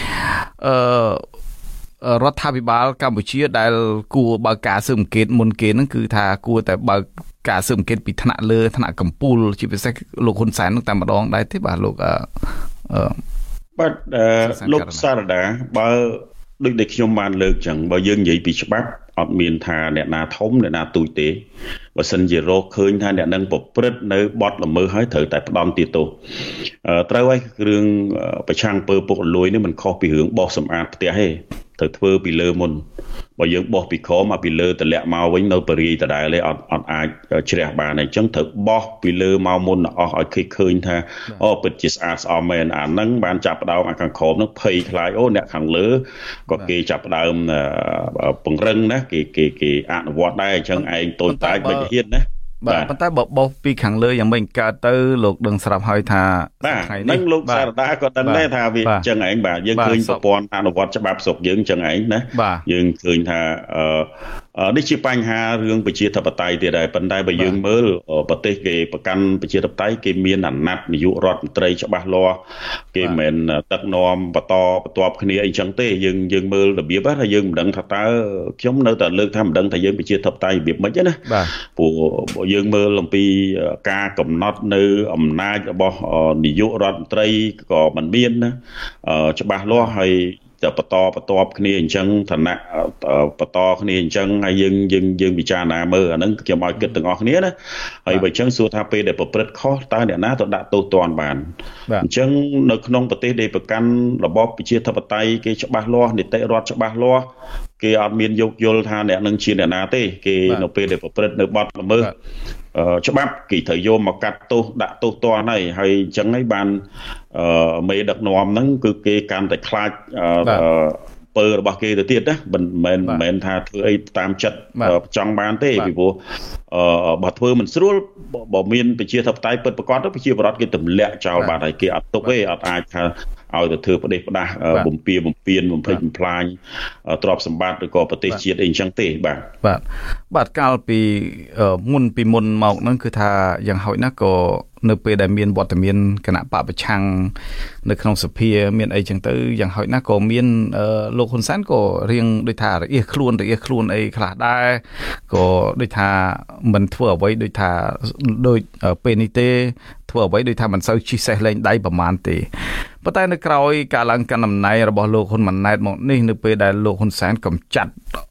[SPEAKER 1] រដ្ឋាភិបាលកម្ពុជាដែលគួរបើកការស៊ើបអង្កេតមុនគេហ្នឹងគឺថាគួរតែបើកការស៊ើបអង្កេតពីថ្នាក់លើថ្នាក់កំពូលជាពិសេសលោកហ៊ុនសែននឹងតែម្ដងដែរទេបាទលោក
[SPEAKER 2] បាទលោកសារដាបើដូចដែលខ្ញុំបានលើកចឹងបើយើងនិយាយពីច្បាប់អត់មានថាអ្នកណាធំអ្នកណាទូចទេបើសិនជារកឃើញថាអ្នកនឹងប្រព្រឹត្តនៅបទល្មើសហើយត្រូវតែផ្ដន្ទាទោសត្រូវឲ្យរឿងប្រឆាំងពើពុករលួយនេះមិនខុសពីរឿងបោសសម្អាតផ្ទះទេត្រូវធ្វើពីលើមុនបើយើងបោះពីក្រោមមកពីលើតម្លាក់មកវិញនៅបរិយាដដែលទេអត់អាចជ្រះបានអញ្ចឹងត្រូវបោះពីលើមកមុនអស់ឲ្យឃើញថាអូពិតជាស្អាតស្អំមែនអាហ្នឹងបានចាប់ផ្ដើមអាខាងក្រោមហ្នឹងភ័យខ្លាចអូអ្នកខាងលើក៏គេចាប់ផ្ដើមពង្រឹងណាគេអនុវត្តដែរអញ្ចឹងឯងតូចតាចមិនហ៊ានណា
[SPEAKER 1] បាទប៉ុន្តែបើបោះពីខាងលើយ៉ាងម៉េចកើតទៅលោកដឹងស្រាប់ហើយថា
[SPEAKER 2] ថ្ងៃនេះលោកសារដាក៏ដឹងដែរថាវាអញ្ចឹងឯងបាទយើងឃើញប្រព័ន្ធអនុវត្តច្បាប់ស្រុកយើងអញ្ចឹងឯងណាយើងឃើញថានេះជាបញ្ហារឿងប្រជាធិបតេយ្យទៀតដែរប៉ុន្តែបើយើងមើលប្រទេសគេប្រកាន់ប្រជាធិបតេយ្យគេមានអាណត្តិនាយករដ្ឋមន្ត្រីច្បាស់លាស់គេមិនមែនដឹកនាំបន្តបន្ទាប់គ្នាអីចឹងទេយើងមើលរបៀបថាយើងមិនដឹងថាតើខ្ញុំនៅតែលើកថាមិនដឹងថាយើងប្រជាធិបតេយ្យរបៀបម៉េចណាព្រោះយើងមើលអំពីការកំណត់នៅអំណាចរបស់នាយករដ្ឋមន្ត្រីក៏មិនមានណាច្បាស់លាស់ហើយបន្តបន្ទាប់គ្នាអញ្ចឹងឋានៈបន្តគ្នាអញ្ចឹងហើយយើងពិចារណាមើលអាហ្នឹងខ្ញុំឲ្យគិតទាំងអស់គ្នាណាហើយបើអញ្ចឹងសួរថាពេលដែលប្រព្រឹត្តខុសតើអ្នកណាទៅដាក់ទោសទណ្ឌបានអញ្ចឹងនៅក្នុងប្រទេសដែលប្រកាន់របបប្រជាធិបតេយ្យគេច្បាស់លាស់នីតិរដ្ឋច្បាស់លាស់គេអត់មានយោគយល់ថាអ្នកនឹងជាអ្នកណាទេគេនៅពេលដែលប្រព្រឹត្តនៅបទល្មើសច្បាប់គេត្រូវយកមកកាត់ទោសដាក់ទោសទណ្ឌហើយអញ្ចឹងហើយបានមេដឹកនាំហ្នឹងគឺគេកាន់តែខ្លាចពើរបស់គេទៅទៀតណាមិនមែនថាធ្វើអីតាមចិត្តចង់បានទេពីព្រោះបើធ្វើមិនស្រួលបើមានប្រជាធិបតេយ្យពិតប្រាកដទៅប្រជាពលរដ្ឋគេទម្លាក់ចោលបាត់ហើយគេអត់ទុកទេអត់អាចថាឲ្យទៅធ្វើប្រទេសផ្ដាស់បំពៀបំពៀនបំភ្លេចបំផ្លាញទ្រព្យសម្បត្តិឬក៏ប្រទេសជាតិអីចឹងទេ
[SPEAKER 1] បាទកាលពីមុនមកហ្នឹងគឺថាយ៉ាងហោចណាស់ក៏នៅពេលដែលមានវត្តមានគណៈបកប្រឆាំងនៅក្នុងសភាមានអីចឹងទៅយ៉ាងហោចណាស់ក៏មានលោកហ៊ុនសែនក៏រៀងដូចថារអៀសខ្លួនអីខ្លះដែរក៏ដូចថាមិនធ្វើអ្វីដូចថាដូចពេលនេះទេធ្វើអ្វីដូចថាមិនសូវជិះសេះលេងដៃប្រមាណទេប៉ុន្តែនៅក្រោយការឡើងកាន់តំណែងរបស់លោកហ៊ុនម៉ាណែតមកនេះនៅពេលដែលលោកហ៊ុនសែនកំចាត់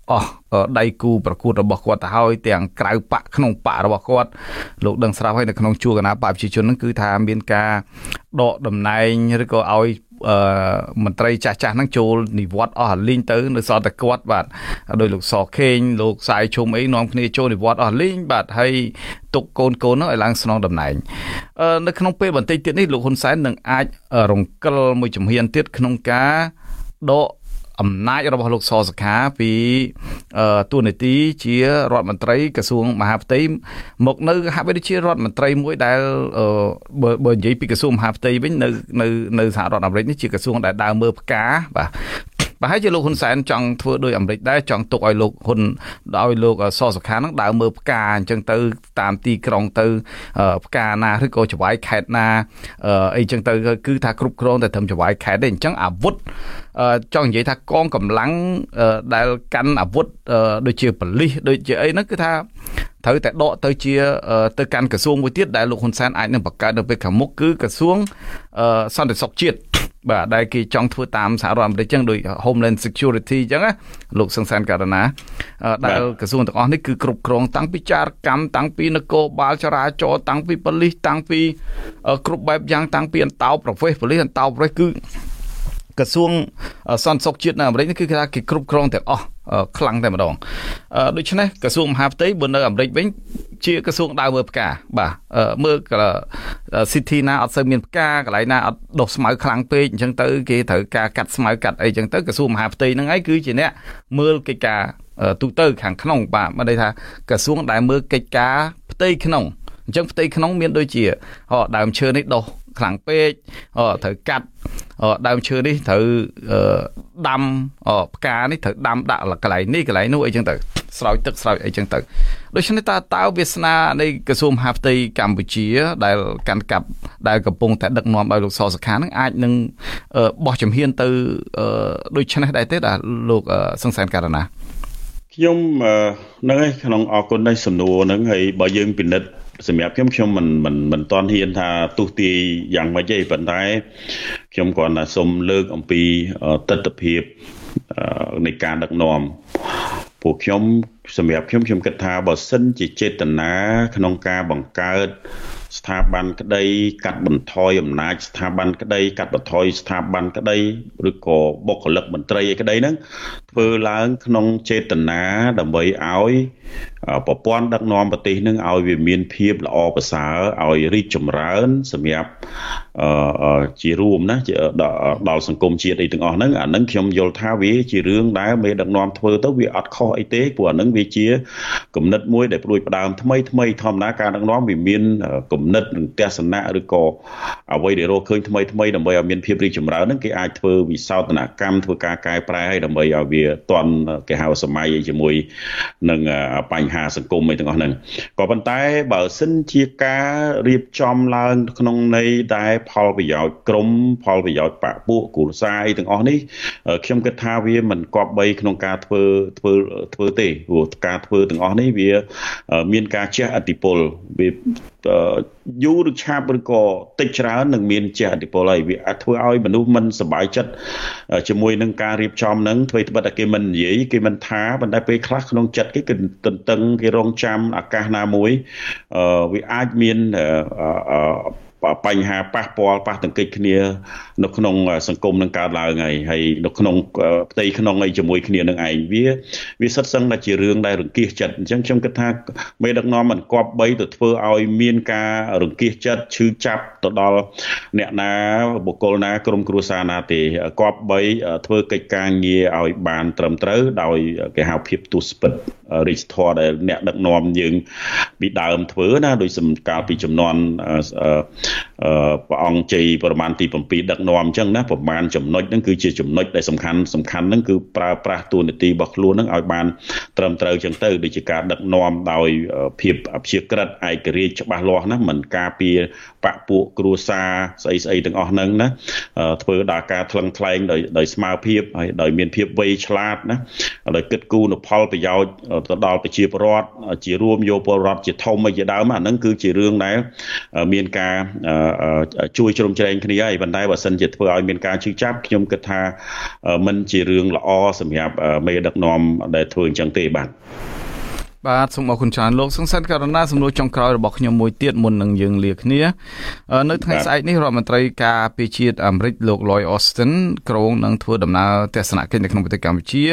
[SPEAKER 1] អស់ដៃគូប្រកួតរបស់គាត់ទៅហើយទាំងក្រៅបកក្នុងបករបស់គាត់លោកដឹងស្រាប់ហើយនៅក្នុងជួរគណៈបកប្រជាជនហ្នឹងគឺថាមានការដកតំណែងឬក៏ឲ្យមន្ត្រីចាស់ហ្នឹងចូលនិវត្តន៍អស់លីងទៅនៅសល់តែគាត់បាទដោយលោកសខេងលោកសាយឈុំអីនាំគ្នាចូលនិវត្តន៍អស់លីងបាទហើយទុកកូននោះឲ្យឡើងស្នងតំណែងនៅក្នុងពេលបន្តិចទៀតនេះលោកហ៊ុនសែននឹងអាចរង្កិលមួយជំហានទៀតក្នុងការដកអំណាចរបស់លោកសសខាពីតួនាទីជារដ្ឋមន្ត្រីក្រសួងមហាផ្ទៃមកនៅហាក់បីដូចជារដ្ឋមន្ត្រីមួយដែលបើនិយាយពីក្រសួងមហាផ្ទៃវិញនៅសហរដ្ឋអាមេរិកនេះជាក្រសួងដែលដើរមើលផ្កាបាទប្រហែលជាលោកហ៊ុនសែនចង់ធ្វើដោយអាមេរិកដែរចង់ទុកឲ្យលោកហ៊ុនឲ្យលោកសសខានឹងដើរមើលផ្កាអញ្ចឹងទៅតាមទីក្រុងទៅផ្កាណាឬក៏ចវាយខេត្តណាអីចឹងទៅគឺថាគ្រប់គ្រងតែត្រឹមចវាយខេត្តទេអញ្ចឹងអាវុធចង់និយាយថាកងកម្លាំងដែលកាន់អាវុធដូចជាប៉ូលីសដូចជាអីហ្នឹងគឺថាត្រូវតែដកទៅជាទៅកាន់ក្រសួងមួយទៀតដែលលោកហ៊ុនសែនអាចនឹងបង្កើតនៅពេលខាងមុខគឺក្រសួងសន្តិសុខជាតិបាទដែលគេចង់ធ្វើតាមសហរដ្ឋអាមេរិកចឹងដោយ Homeland Security ចឹងណាលោកសង្សានករណាដែលក្រសួងទាំងអស់នេះគឺគ្រប់គ្រងតាំងពីចារកម្មតាំងពីនគរបាលចរាចរណ៍តាំងពីប៉ូលីសតាំងពីគ្រប់បែបយ៉ាងតាំងពីអន្តោប្រវេសន៍ប៉ូលីសអន្តោប្រវេសន៍គឺក្រសួងសន្តិសុខជាតិនៅអាមេរិកនេះគឺគេថាគេគ្រប់គ្រងទាំងអស់ខ្លាំងតែម្ដងដូច្នេះក្រសួងមហាផ្ទៃបើនៅអាមេរិកវិញជាក្រសួងដើរមើលផ្កាបាទមើលcity ណាអត់សូវមានផ្កាកន្លែងណាអត់ដុះស្មៅខ្លាំងពេកអញ្ចឹងទៅគេត្រូវការកាត់ស្មៅកាត់អីអញ្ចឹងទៅក្រសួងមហាផ្ទៃហ្នឹងឯងគឺជាអ្នកមើលកិច្ចការទូទៅខាងក្នុងបាទមិនន័យថាក្រសួងដែលមើលកិច្ចការផ្ទៃក្នុងអញ្ចឹងផ្ទៃក្នុងមានដូចជាដើមឈើនេះដុះខ្លាំងពេកត្រូវកាត់ដើមឈើនេះត្រូវដាំផ្កានេះត្រូវដាំដាក់កន្លែងនេះកន្លែងនោះអីចឹងទៅស្រោចទឹកស្រោចអីចឹងទៅដូច្នេះតើវាសនានៃក្រសួងមហាផ្ទៃកម្ពុជាដែលកាន់កាប់ដែលកំពុងតែដឹកនាំដោយលោកសសខានឹងអាចនឹងបោះជំហានទៅដូចនេះដែរទេដល់លោកសង្សានករណា
[SPEAKER 2] ខ្ញុំនៅក្នុងអរគុណនៃសំណួរហ្នឹងហើយបើយើងពិនិត្យសម្រាប់ខ្ញុំមិនតន់ហ៊ានថាទុះទាយយ៉ាងម៉េចទេប៉ុន្តែខ្ញុំគ្រាន់តែសូមលើកអំពីទស្សនវិជ្ជានៃការដឹកនាំពួកខ្ញុំសម្រាប់ខ្ញុំគិតថាបើសិនជាចេតនាក្នុងការបង្កើតស្ថាប័នក្តីកាត់បន្ថយអំណាចស្ថាប័នក្តីកាត់បន្ថយស្ថាប័នក្តីឬក៏បុគ្គលិកមន្ត្រីក្តីហ្នឹងធ្វើឡើងក្នុងចេតនាដើម្បីឲ្យប្រព័ន្ធដឹកនាំប្រទេសនឹងឲ្យវាមានភាពល្អប្រសើរឲ្យរីកចម្រើនសម្រាប់ជារួមណាដល់សង្គមជាតិអីទាំងអស់ហ្នឹងអាហ្នឹងខ្ញុំយល់ថាវាជារឿងដែលមេដឹកនាំធ្វើទៅវាអត់ខុសអីទេព្រោះអាហ្នឹងវាជាគំនិតមួយដែលព្រួយផ្ដើមថ្មីធម្មតាការដឹកនាំវាមានគំនិតនិងទស្សនៈឬក៏អ្វីដែលរកឃើញថ្មីដើម្បីឲ្យមានភាពរីកចម្រើនហ្នឹងគេអាចធ្វើវិសោធនកម្មធ្វើការកែប្រែឲ្យដើម្បីឲ្យវាទាន់គេហៅសម័យជាមួយនឹងបញ្ហាសង្គមអីទាំងអស់ហ្នឹងក៏ប៉ុន្តែបើសិនជាការរៀបចំឡើងក្នុងន័យដែលផលប្រយោជន៍ក្រុមផលប្រយោជន៍បកពួកគ្រួសារអីទាំងអស់នេះខ្ញុំគិតថាវាមិនគប្បីក្នុងការធ្វើទេព្រោះការធ្វើទាំងអស់នេះវាមានការជះឥទ្ធិពលវាយូរឬឆាប់ឬក៏តិចច្រើននឹងមានជះឥទ្ធិពលហើយវាអាចធ្វើឲ្យមនុស្សមិនសប្បាយចិត្តជាមួយនឹងការរៀបចំហ្នឹងធ្វើត្បិតតែគេមិននិយាយគេមិនថាប៉ុន្តែពេលខ្លះក្នុងចិត្តគេគឺទន្ទឹងគេរងចាំឱកាសណាមួយវាអាចមានបញ្ហាប៉ះពាល់ប៉ះទង្គិចគ្នានៅក្នុងសង្គមនឹងកើតឡើងហើយនៅក្នុងផ្ទៃក្នុងអីជាមួយគ្នានឹងឯងវាសិតសឹងតែជារឿងដែលរង្គៀសចិត្តអញ្ចឹងខ្ញុំគិតថាមេដឹកនាំមិនគប្បីទៅធ្វើឲ្យមានការរង្គៀសចិត្តឈឺចាប់ទៅដល់អ្នកណាបុគ្គលណាក្រុមគ្រួសារណាទេគប្បីធ្វើកិច្ចការងារឲ្យបានត្រឹមត្រូវដោយគេហៅភាពទុស្ពិតរិទ្ធធម៌ដែលអ្នកដឹកនាំយើងពីដើមធ្វើណាដោយកាលពីចំនួនព្រះអង្គជ័យប្រមាណទី7ដឹកនាំអញ្ចឹងណាប្រមាណចំណុចហ្នឹងគឺជាចំណុចដែលសំខាន់ហ្នឹងគឺប្រើប្រាស់តួនាទីរបស់ខ្លួនហ្នឹងឲ្យបានត្រឹមត្រូវអញ្ចឹងទៅដូចជាការដឹកនាំដោយភាពអព្យាក្រឹតឯករាជ្យច្បាស់លាស់ណាមិនការពារបកពួកគ្រួសារស្អីទាំងអស់ហ្នឹងណាធ្វើដល់ការថ្លឹងថ្លែងដោយស្មារភាពហើយដោយមានភាពវៃឆ្លាតណាដោយគិតគូរនូវផលប្រយោជន៍ទៅដល់ប្រជាពលរដ្ឋជារួមយកពលរដ្ឋជាធំអីជាដើមអាហ្នឹងគឺជារឿងដែលមានការជួយជ្រោមជ្រែងគ្នាហើយប៉ុន្តែបើសិនជាធ្វើឲ្យមានការជឿចាប់ខ្ញុំគិតថាมันជារឿងល្អសម្រាប់មេដឹកនាំដែលធ្វើអញ្ចឹងទេបាទ
[SPEAKER 1] សូមអរគុណច្រើនលោកសង្សានករណីសំណួរចុងក្រោយរបស់ខ្ញុំមួយទៀតមុននឹងយើងលាគ្នានៅថ្ងៃស្អែកនេះរដ្ឋមន្ត្រីការពារជាតិអាមេរិកលោក Lloyd Austin គ្រោងនឹងធ្វើដំណើរទស្សនកិច្ចនៅក្នុងប្រទេសកម្ពុជា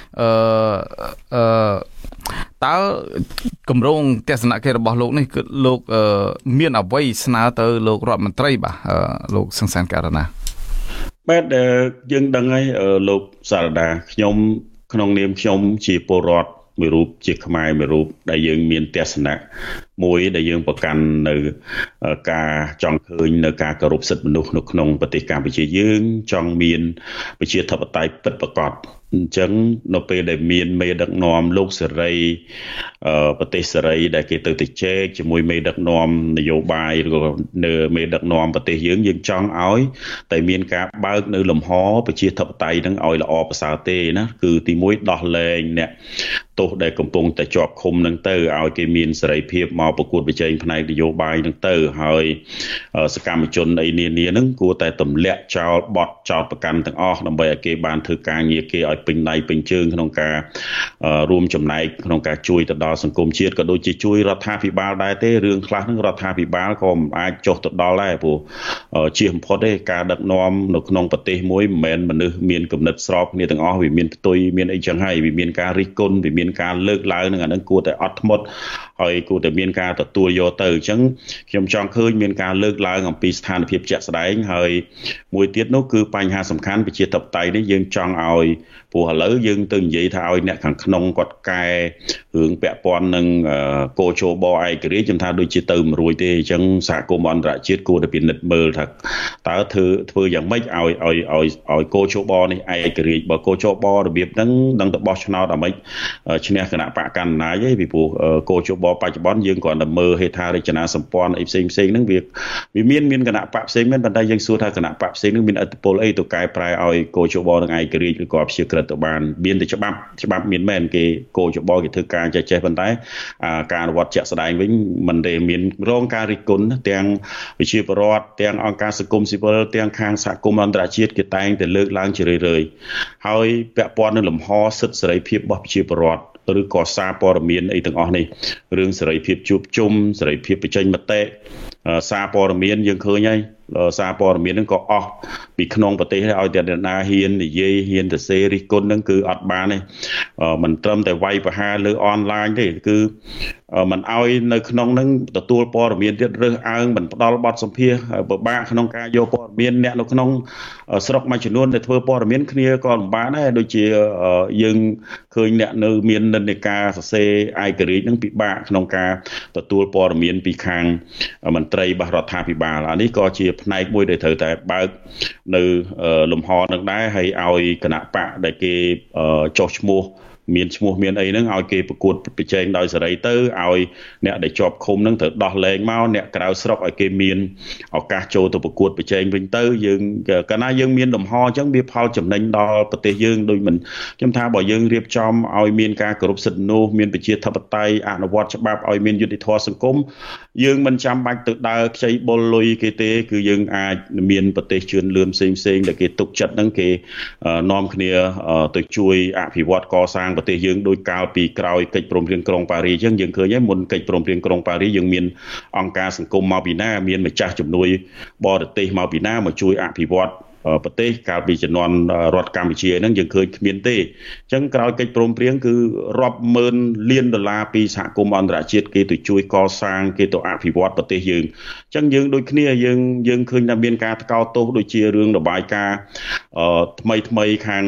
[SPEAKER 1] តើគម្រោងទស្សនកិច្ចរបស់លោកនេះគឺលោកមានអ្វីស្នើទៅលោករដ្ឋមន្ត្រីបាទលោកសង្សានករណី
[SPEAKER 2] បាទយើងដឹងហើយលោកសារដាខ្ញុំក្នុងនាមខ្ញុំជាពលរដ្ឋមួយរូបជាខ្មែរមួយរូបដែលយើងមានទស្សនៈមួយដែលយើងប្រកាន់នៅការចង់ឃើញនៅការគោរពសិទ្ធិមនុស្សនៅក្នុងប្រទេសកម្ពុជាយើងចង់មានប្រជាធិបតេយ្យពិតប្រាកដអញ្ចឹងនៅពេលដែលមានមេដឹកនាំលោកសេរីប្រទេសសេរីដែលគេទៅជែកជាមួយមេដឹកនាំនយោបាយឬក៏នៅមេដឹកនាំប្រទេសយើងចង់ឲ្យតែមានការបើកនៅលំហប្រជាធិបតេយ្យនឹងឲ្យល្អប្រសើរទេណាគឺទី1ដោះលែងអ្នកទោសដែលកំពុងតែជាប់ឃុំនឹងទៅឲ្យគេមានសេរីភាពមកប្រកួតប្រជែងផ្នែកនយោបាយនឹងទៅហើយសកម្មជនអីនានានឹងគួរតែទម្លាក់ចោលបទចោទប្រកាន់ទាំងអស់ដើម្បីឲ្យគេបានធ្វើការងារគេឲ្យពេញដៃពេញជើងក្នុងការរួមចំណែកក្នុងការជួយទៅដល់សង្គមជាតិក៏ដូចជាជួយរដ្ឋាភិបាលដែរទេរឿងខ្លះនឹងរដ្ឋាភិបាលក៏មិនអាចចុះទៅដល់ដែរព្រោះជាបំផុតទេការដឹកនាំនៅក្នុងប្រទេសមួយមិនមែនមនុស្សមានគំនិតស្របគ្នាទាំងអស់វាមានផ្ទុយមានអីចឹងហើយវាមានការរិះគន់វាមានការលើកឡើងនឹងអានឹងគួរតែអត់ធ្មត់ហើយគួរតែមានការទទួលយកទៅអញ្ចឹងខ្ញុំចង់ឃើញមានការលើកឡើងអំពីស្ថានភាពជាក់ស្ដែងហើយមួយទៀតនោះគឺបញ្ហាសំខាន់ប្រជាធិបតេយ្យនេះយើងចង់ឲ្យព្រោះឥឡូវយើងទៅនិយាយថាឲ្យអ្នកខាងក្នុងគាត់កែរឿងពាក់ព័ន្ធនឹងកោជបឯករាជ្យខ្ញុំថាដូចជាទៅមិនរួចទេអញ្ចឹងសហគមន៍អន្តរជាតិគួរតែពិនិត្យមើលថាតើធ្វើយ៉ាងម៉េចឲ្យកោជបនេះឯករាជ្យបើកោជបរបៀបហ្នឹងដឹងទៅបោះឆ្នោតអាម៉េចឈ្នះគណៈបកកណ្ដាលឯងពីព្រោះកោជបបច្ចុប្បន្នយើងគ្រាន់តែមើលហេដ្ឋារចនាសម្ព័ន្ធអីផ្សេងហ្នឹងវាមានគណៈបកផ្សេងមែនប៉ុន្តែយើងសួរថាគណៈបកផ្សេងហ្នឹងមានឥទ្ធិពលអីទៅកែប្រែឲ្យកោជបនឹងឯករាជ្យឬក៏ព្យាក្រឹតទៅបានមានតែច្បាប់មានមែនគេកោជបគេធ្វើការចេះប៉ុន្តែការអនុវត្តជាក់ស្ដែងវិញមិនដែលមានរងការរិះគន់ទាំងវិជាពរដ្ឋទាំងអង្គការសង្គមស៊ីវិលទាំងខាងសហគមន៍អន្តរជាតិគេតែងតែលើកឡើងជារឿយៗហើយពាក់ព័ន្ធនឹងលំហសិទ្ធិសេរីភាពរបស់វិជាពរដ្ឋឬក៏សារព័ត៌មានអីទាំងអស់នេះរឿងសេរីភាពជួបជុំសេរីភាពបញ្ចេញមតិសារព័ត៌មានយើងឃើញហើយសារព័ត៌មានហ្នឹងក៏អស់ពីក្នុងប្រទេសឲ្យតែអ្នកណាហ៊ាននិយាយហ៊ានទៅសេរិះគន់ហ្នឹងគឺអត់បានទេមិនត្រឹមតែវាយប្រហារលើអនឡាញទេគឺមិនឲ្យនៅក្នុងហ្នឹងទទួលព័ត៌មានទៀតរើសអើងមិនផ្ដល់បទសម្ភាសន៍ពិបាកក្នុងការយកព័ត៌មានអ្នកនៅក្នុងស្រុកមួយចំនួនដែលធ្វើព័ត៌មានគ្នាក៏លំបាកដែរដូចជាយើងឃើញអ្នកនៅមាននិន្នាការសរសេរឯករាជ្យហ្នឹងពិបាកក្នុងការទទួលព័ត៌មានពីខាងមន្ត្រីរបស់រដ្ឋាភិបាលអានេះក៏ជាផ្នែកមួយដែលត្រូវតែបើកនៅលំហនឹងដែរហើយឲ្យគណៈបកដែលគេចុះឈ្មោះមានឈ្មោះមានអីហ្នឹងឲ្យគេប្រកួតប្រជែងដោយសេរីទៅឲ្យអ្នកដែលជាប់ឃុំហ្នឹងត្រូវដោះលែងមកអ្នកក្រៅស្រុកឲ្យគេមានឱកាសចូលទៅប្រកួតប្រជែងវិញទៅយើងកាលណាយើងមានលំហអញ្ចឹងវាផលចំណេញដល់ប្រទេសយើងដូចមិនខ្ញុំថាបើយើងរៀបចំឲ្យមានការគោរពសិទ្ធិមនុស្សមានប្រជាធិបតេយ្យអនុវត្តច្បាប់ឲ្យមានយុត្តិធម៌សង្គមយើងមិនចាំបាច់ទៅដើរខ្ចីបុលលុយគេទេគឺយើងអាចមានប្រទេសជឿនលឿនផ្សេងដែលគេទុកចិត្តហ្នឹងគេនាំគ្នាទៅជួយអភិវឌ្ឍកសាងប្រទេសយើងដោយកាលពីក្រោយកិច្ចព្រមព្រៀងក្រុងប៉ារីសអញ្ចឹងយើងឃើញហើយមុនកិច្ចព្រមព្រៀងក្រុងប៉ារីសយើងមានអង្គការសង្គមមកពីណាមានម្ចាស់ជំនួយបរទេសមកពីណាមកជួយអភិវឌ្ឍប្រទេសកាលពីជំនាន់រដ្ឋកម្ពុជាហ្នឹងយើងឃើញគ្មានទេអញ្ចឹងក្រោយកិច្ចព្រមព្រៀងគឺរាប់ម៉ឺនលានដុល្លារពីសហគមន៍អន្តរជាតិគេទៅជួយកសាងគេទៅអភិវឌ្ឍប្រទេសយើងអញ្ចឹងយើងដូចគ្នាយើងឃើញថាមានការថ្កោលទោសដូចជារឿងរបាយការណ៍ថ្មីខាង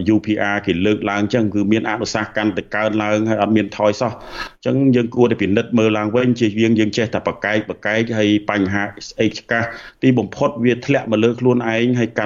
[SPEAKER 2] UPR គេលើកឡើងអញ្ចឹងគឺមានអនុសាសន៍កាន់តែកើនឡើងហើយអត់មានថយសោះអញ្ចឹងយើងគួរតែពិនិត្យមើលឡើងវិញជិះយើងចេះតែបកែកហើយបញ្ហាស្អេកឆ្កាស់ទីបំផុតវាធ្លាក់មកលើខ្លួនឯងហើយកាន់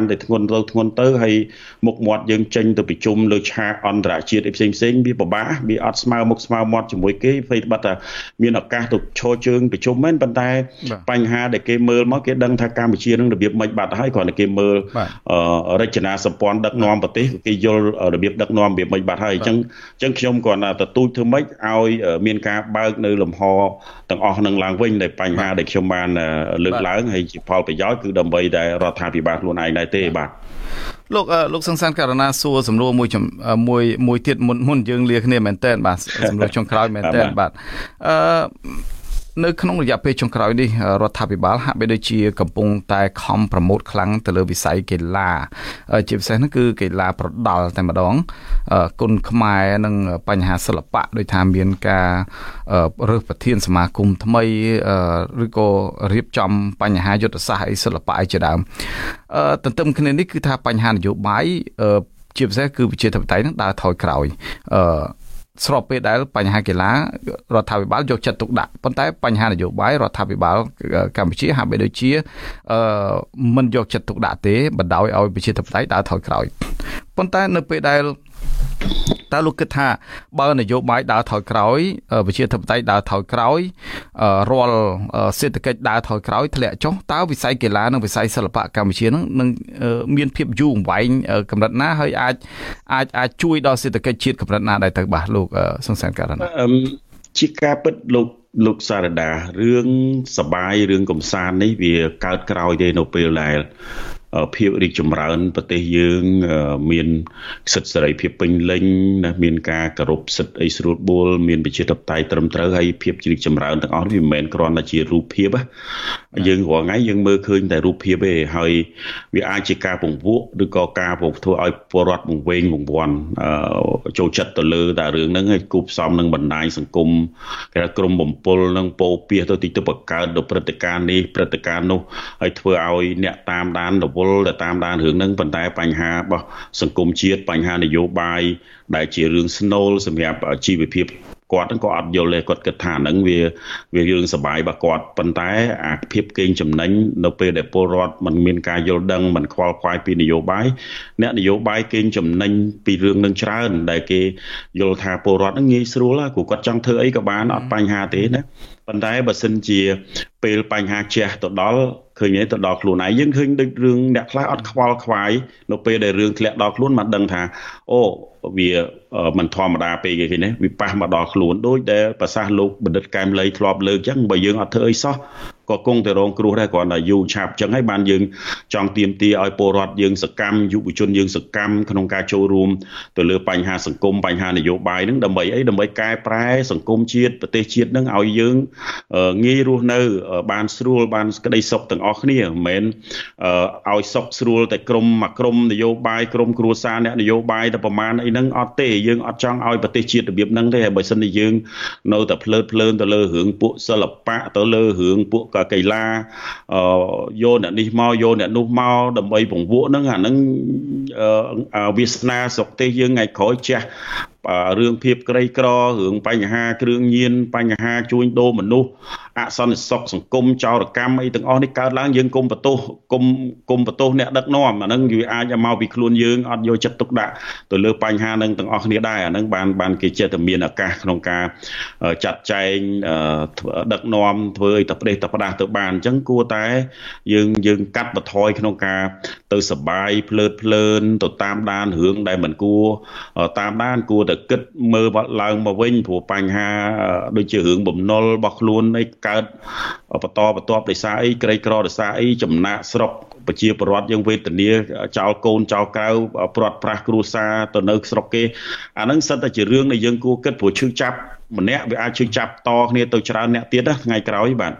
[SPEAKER 2] កាន់តែធ្ងន់ទៅហើយមុខមាត់យើងចេញទៅប្រជុំលើឆាកអន្តរជាតិផ្សេងវាពិបាកវាអត់ស្មើមុខស្មើមាត់ជាមួយគេព្រោះបាត់តែមានឱកាសទៅឈរជើងប្រជុំមែនប៉ុន្តែបញ្ហាដែលគេមើលមកគេដឹងថាកម្ពុជានឹងរបៀបមិនបាត់ហើយគ្រាន់តែគេមើលរចនាសម្ព័ន្ធដឹកនាំប្រទេសគេយល់របៀបដឹកនាំរបៀបមិនបាត់ហើយអញ្ចឹងខ្ញុំគ្រាន់តែទទូចធ្វើម៉េចឲ្យមានការបើកនៅលំហទាំងអស់នឹងឡើងវិញដែលបញ្ហាដែលខ្ញុំបានលើកឡើងហើយជាផលប្រយោជន៍គឺដើម្បីតែរដ្ឋាភិបាលខ្លួនឯងដែរទេបាទ
[SPEAKER 1] លោកសង្សានករណាសួរសំណួរមួយទៀតមុនយើងលាគ្នាមែនតើបាទសំណួរចុងក្រោយមែនតើបាទនៅក្នុងរយៈពេលចុងក្រោយនេះរដ្ឋាភិបាលហាក់បីដូចជាកំពុងតែខំប្រមូលខ្លាំងទៅលើវិស័យកីឡាជាពិសេសនោះគឺកីឡាប្រដាល់តែម្ដងគុណខ្មែរនិងបញ្ហាសិល្បៈដោយថាមានការរើសប្រធានសមាគមថ្មីឬក៏រៀបចំបញ្ហាយុទ្ធសាស្ត្រអីសិល្បៈអីជាដើមទន្ទឹមគ្នានេះគឺថាបញ្ហានយោបាយជាពិសេសគឺប្រជាធិបតេយ្យនឹងដើរថយក្រោយស្របពេលដែលបញ្ហាកីឡារដ្ឋាភិបាលយកចិត្តទុកដាក់ប៉ុន្តែបញ្ហានយោបាយរដ្ឋាភិបាលកម្ពុជាហាក់បីដូចជាមិនយកចិត្តទុកដាក់ទេបណ្ដោយឲ្យប្រជាធិបតេយ្យដើរថយក្រោយប៉ុន្តែនៅពេលដែលតើលោកគិតថាបើនយោបាយដើរថយក្រោយប្រជាធិបតេយ្យដើរថយក្រោយរាល់សេដ្ឋកិច្ចដើរថយក្រោយធ្លាក់ចុះតើវិស័យកីឡានិងវិស័យសិល្បៈកម្ពុជានឹងមានភាពយូរអង្វែងកម្រិតណាហើយអាចជួយដល់សេដ្ឋកិច្ចជាតិកម្រិតណាដែរទៅបាទលោកសង្សានករណា
[SPEAKER 2] ជាការពិតលោកសារដារឿងសបាយរឿងកំសាន្តនេះវាកើតក្រោយទេនៅពេលដែលភាពរីកចម្រើនប្រទេសយើងមានសិទ្ធិសេរីភាពពេញលេញណាមានការគោរពសិទ្ធិអីស្រួលបួលមានប្រជាធិបតេយ្យត្រឹមត្រូវហើយភាពរីកចម្រើនទាំងអស់វាមិនមែនគ្រាន់តែជារូបភាពយើងរាល់ថ្ងៃយើងមើលឃើញតែរូបភាពទេហើយវាអាចជាការពង្វក់ឬក៏ការធ្វើឲ្យពលរដ្ឋវង្វេងវង្វាន់ចូលចិត្តទៅលើតែរឿងហ្នឹងហើយគូផ្សំនឹងបណ្ដាញសង្គមគេថាក្រុមបំពល់នឹងពោពាសទៅតិចទៅបង្កើតដល់ព្រឹត្តិការណ៍នេះព្រឹត្តិការណ៍នោះហើយធ្វើឲ្យអ្នកតាមដានតែតាមដានរឿងហ្នឹងប៉ុន្តែបញ្ហារបស់សង្គមជាតិបញ្ហានយោបាយដែលជារឿងស្នូលសម្រាប់ជីវភាពគាត់ហ្នឹងក៏អត់យល់ទេគាត់គិតថាហ្នឹងវារឿងសបាយរបស់គាត់ប៉ុន្តែអាភាពកេងចំណេញនៅពេលដែលពលរដ្ឋមិនមានការយល់ដឹងមិនខ្វល់ខ្វាយពីនយោបាយអ្នកនយោបាយកេងចំណេញពីរឿងនឹងច្រើនដែលគេយល់ថាពលរដ្ឋហ្នឹងងាយស្រួលព្រោះគាត់ចង់ធ្វើអីក៏បានអត់បញ្ហាទេណាប៉ុន្តែបើសិនជាពេលបញ្ហាជះទៅដល់ឃើញទៅដល់ខ្លួនឯងយើងឃើញដូចរឿងអ្នកខ្លះអត់ខ្វល់ខ្វាយនៅពេលដែលរឿងធ្លាក់ដល់ខ្លួនមកដឹងថាអូវាមិនធម្មតាពេកគេនេះវាប៉ះមកដល់ខ្លួនដូចដែលប្រសាសន៍លោកបណ្ឌិតកែមលីធ្លាប់លើកអញ្ចឹងបើយើងអត់ធ្វើអីសោះក៏គង់តែរងគ្រោះដែរគ្រាន់តែយូរឆាប់អញ្ចឹងហើយបានយើងចង់ទាមទារឲ្យពលរដ្ឋយើងសកម្មយុវជនយើងសកម្មក្នុងការចូលរួមទៅលើបញ្ហាសង្គមបញ្ហានយោបាយហ្នឹងដើម្បីអីដើម្បីកែប្រែសង្គមជាតិប្រទេសជាតិហ្នឹងឲ្យយើងងាយរស់នៅបានស្រួលបានក្តីសុខទាំងអស់គ្នាមិនមែនឲ្យសុខស្រួលតែក្រុមនយោបាយក្រុមគ្រួសារអ្នកនយោបាយតែប្រមាណអីហ្នឹងអត់ទេយើងអត់ចង់ឲ្យប្រទេសជាតិរបៀបហ្នឹងទេហើយបើសិនជាយើងនៅតែភ្លើតភ្លើនទៅលើរឿងពួកសិល្បៈទៅលើរឿងពួកកីឡាយកអ្នកនេះមកយកអ្នកនោះមកដើម្បីពង្វក់ហ្នឹងអាហ្នឹងវាសនាស្រុកទេសយើងថ្ងៃក្រោយចាស់រឿងភាពក្រីក្ររឿងបញ្ហាគ្រឿងញៀនបញ្ហាជួញដូរមនុស្សអសន្តិសុខសង្គមចោរកម្មអីទាំងអស់នេះកើតឡើងយើងគុំបន្ទោសអ្នកដឹកនាំអាហ្នឹងវាអាចមកពីខ្លួនយើងអត់យកចិត្តទុកដាក់ទៅលើបញ្ហាហ្នឹងទាំងអស់គ្នាដែរអាហ្នឹងបានគេចេះតែមានឱកាសក្នុងការចាត់ចែងដឹកនាំធ្វើឲ្យតែប្រទេសតែផ្ដាស់ទៅបានអញ្ចឹងគួរតែយើងកាត់បន្ថយក្នុងការទៅសបាយភ្លើតភ្លើនទៅតាមដានរឿងដែលមិនគួរតាមដានគួរតែគិតមើលឡើងមកវិញព្រោះបញ្ហាដូចជារឿងបំណុលរបស់ខ្លួនឯកើតបន្តបន្ទាប់ដោយសារអីក្រីក្រដោយសារអីចំណាក់ស្រុកប្រជាពលរដ្ឋយើងវេទនាចោលកូនចោលក្រៅព្រាត់ប្រាសគ្រួសារទៅនៅស្រុកគេអាហ្នឹងសិតតែជារឿងដែលយើងគួរគិតព្រោះឈឺចាប់ម្នាក់វាអាចឈឺចាប់តគ្នាទៅច្រើនអ្នកទៀតណាថ្ងៃក្រោយបាទ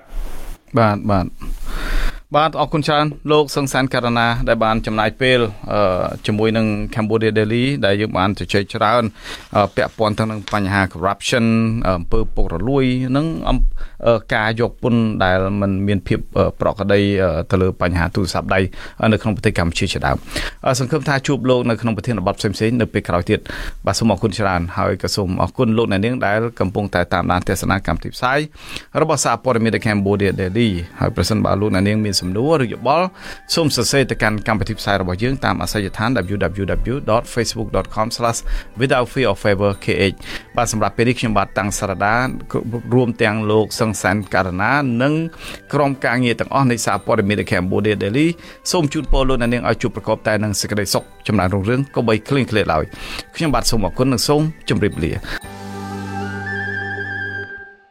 [SPEAKER 2] អរគុណច្រើនលោកសង្សានករណាដែលបានចំណាយពេលជាមួយនឹង Cambodia Daily ដែលយើងបានជជែកច្រើនពាក់ព័ន្ធទៅនឹងបញ្ហា corruption អំពើពុករលួយនិង
[SPEAKER 1] ការយកពន្ធដែលมันមានភាពប្រក្រតីទៅលើបញ្ហាទូរស័ព្ទដៃនៅក្នុងប្រទេសកម្ពុជាជាដើមសង្ឃឹមថាជួបលោកនៅក្នុងប្រធានបទផ្សេងៗនៅពេលក្រោយទៀតបាទសូមអរគុណច្រើនហើយក៏សូមអរគុណលោកអ្នកនាងដែលកំពុងតែតាមដានទស្សនាកម្មវិធីផ្សាយរបស់សារព័ត៌មាន The Cambodia Daily ហើយប្រសិនបើលោកអ្នកនាងមានសំណួរឬយោបល់សូមសរសេរទៅកាន់កម្មវិធីផ្សាយរបស់យើងតាមអាសយដ្ឋាន www.facebook.com/withoutfearorfavorkh បាទសម្រាប់ពេលនេះខ្ញុំបាទតាំងសារដារួមទាំងលោកសង្សានករណានិងក្រុមការងារទាំងអស់នៃសារព័ត៌មាន The Cambodia Daily សូមជូនពរលោកអ្នកនាងឲ្យជួបប្រកបតែនឹងសេចក្តីសុខចម្រើនរុងរឿងកុំបីឃ្លៀងឃ្លាតឡើយខ្ញុំបាទសូមអរគុណនិងសូមជម្រាបលា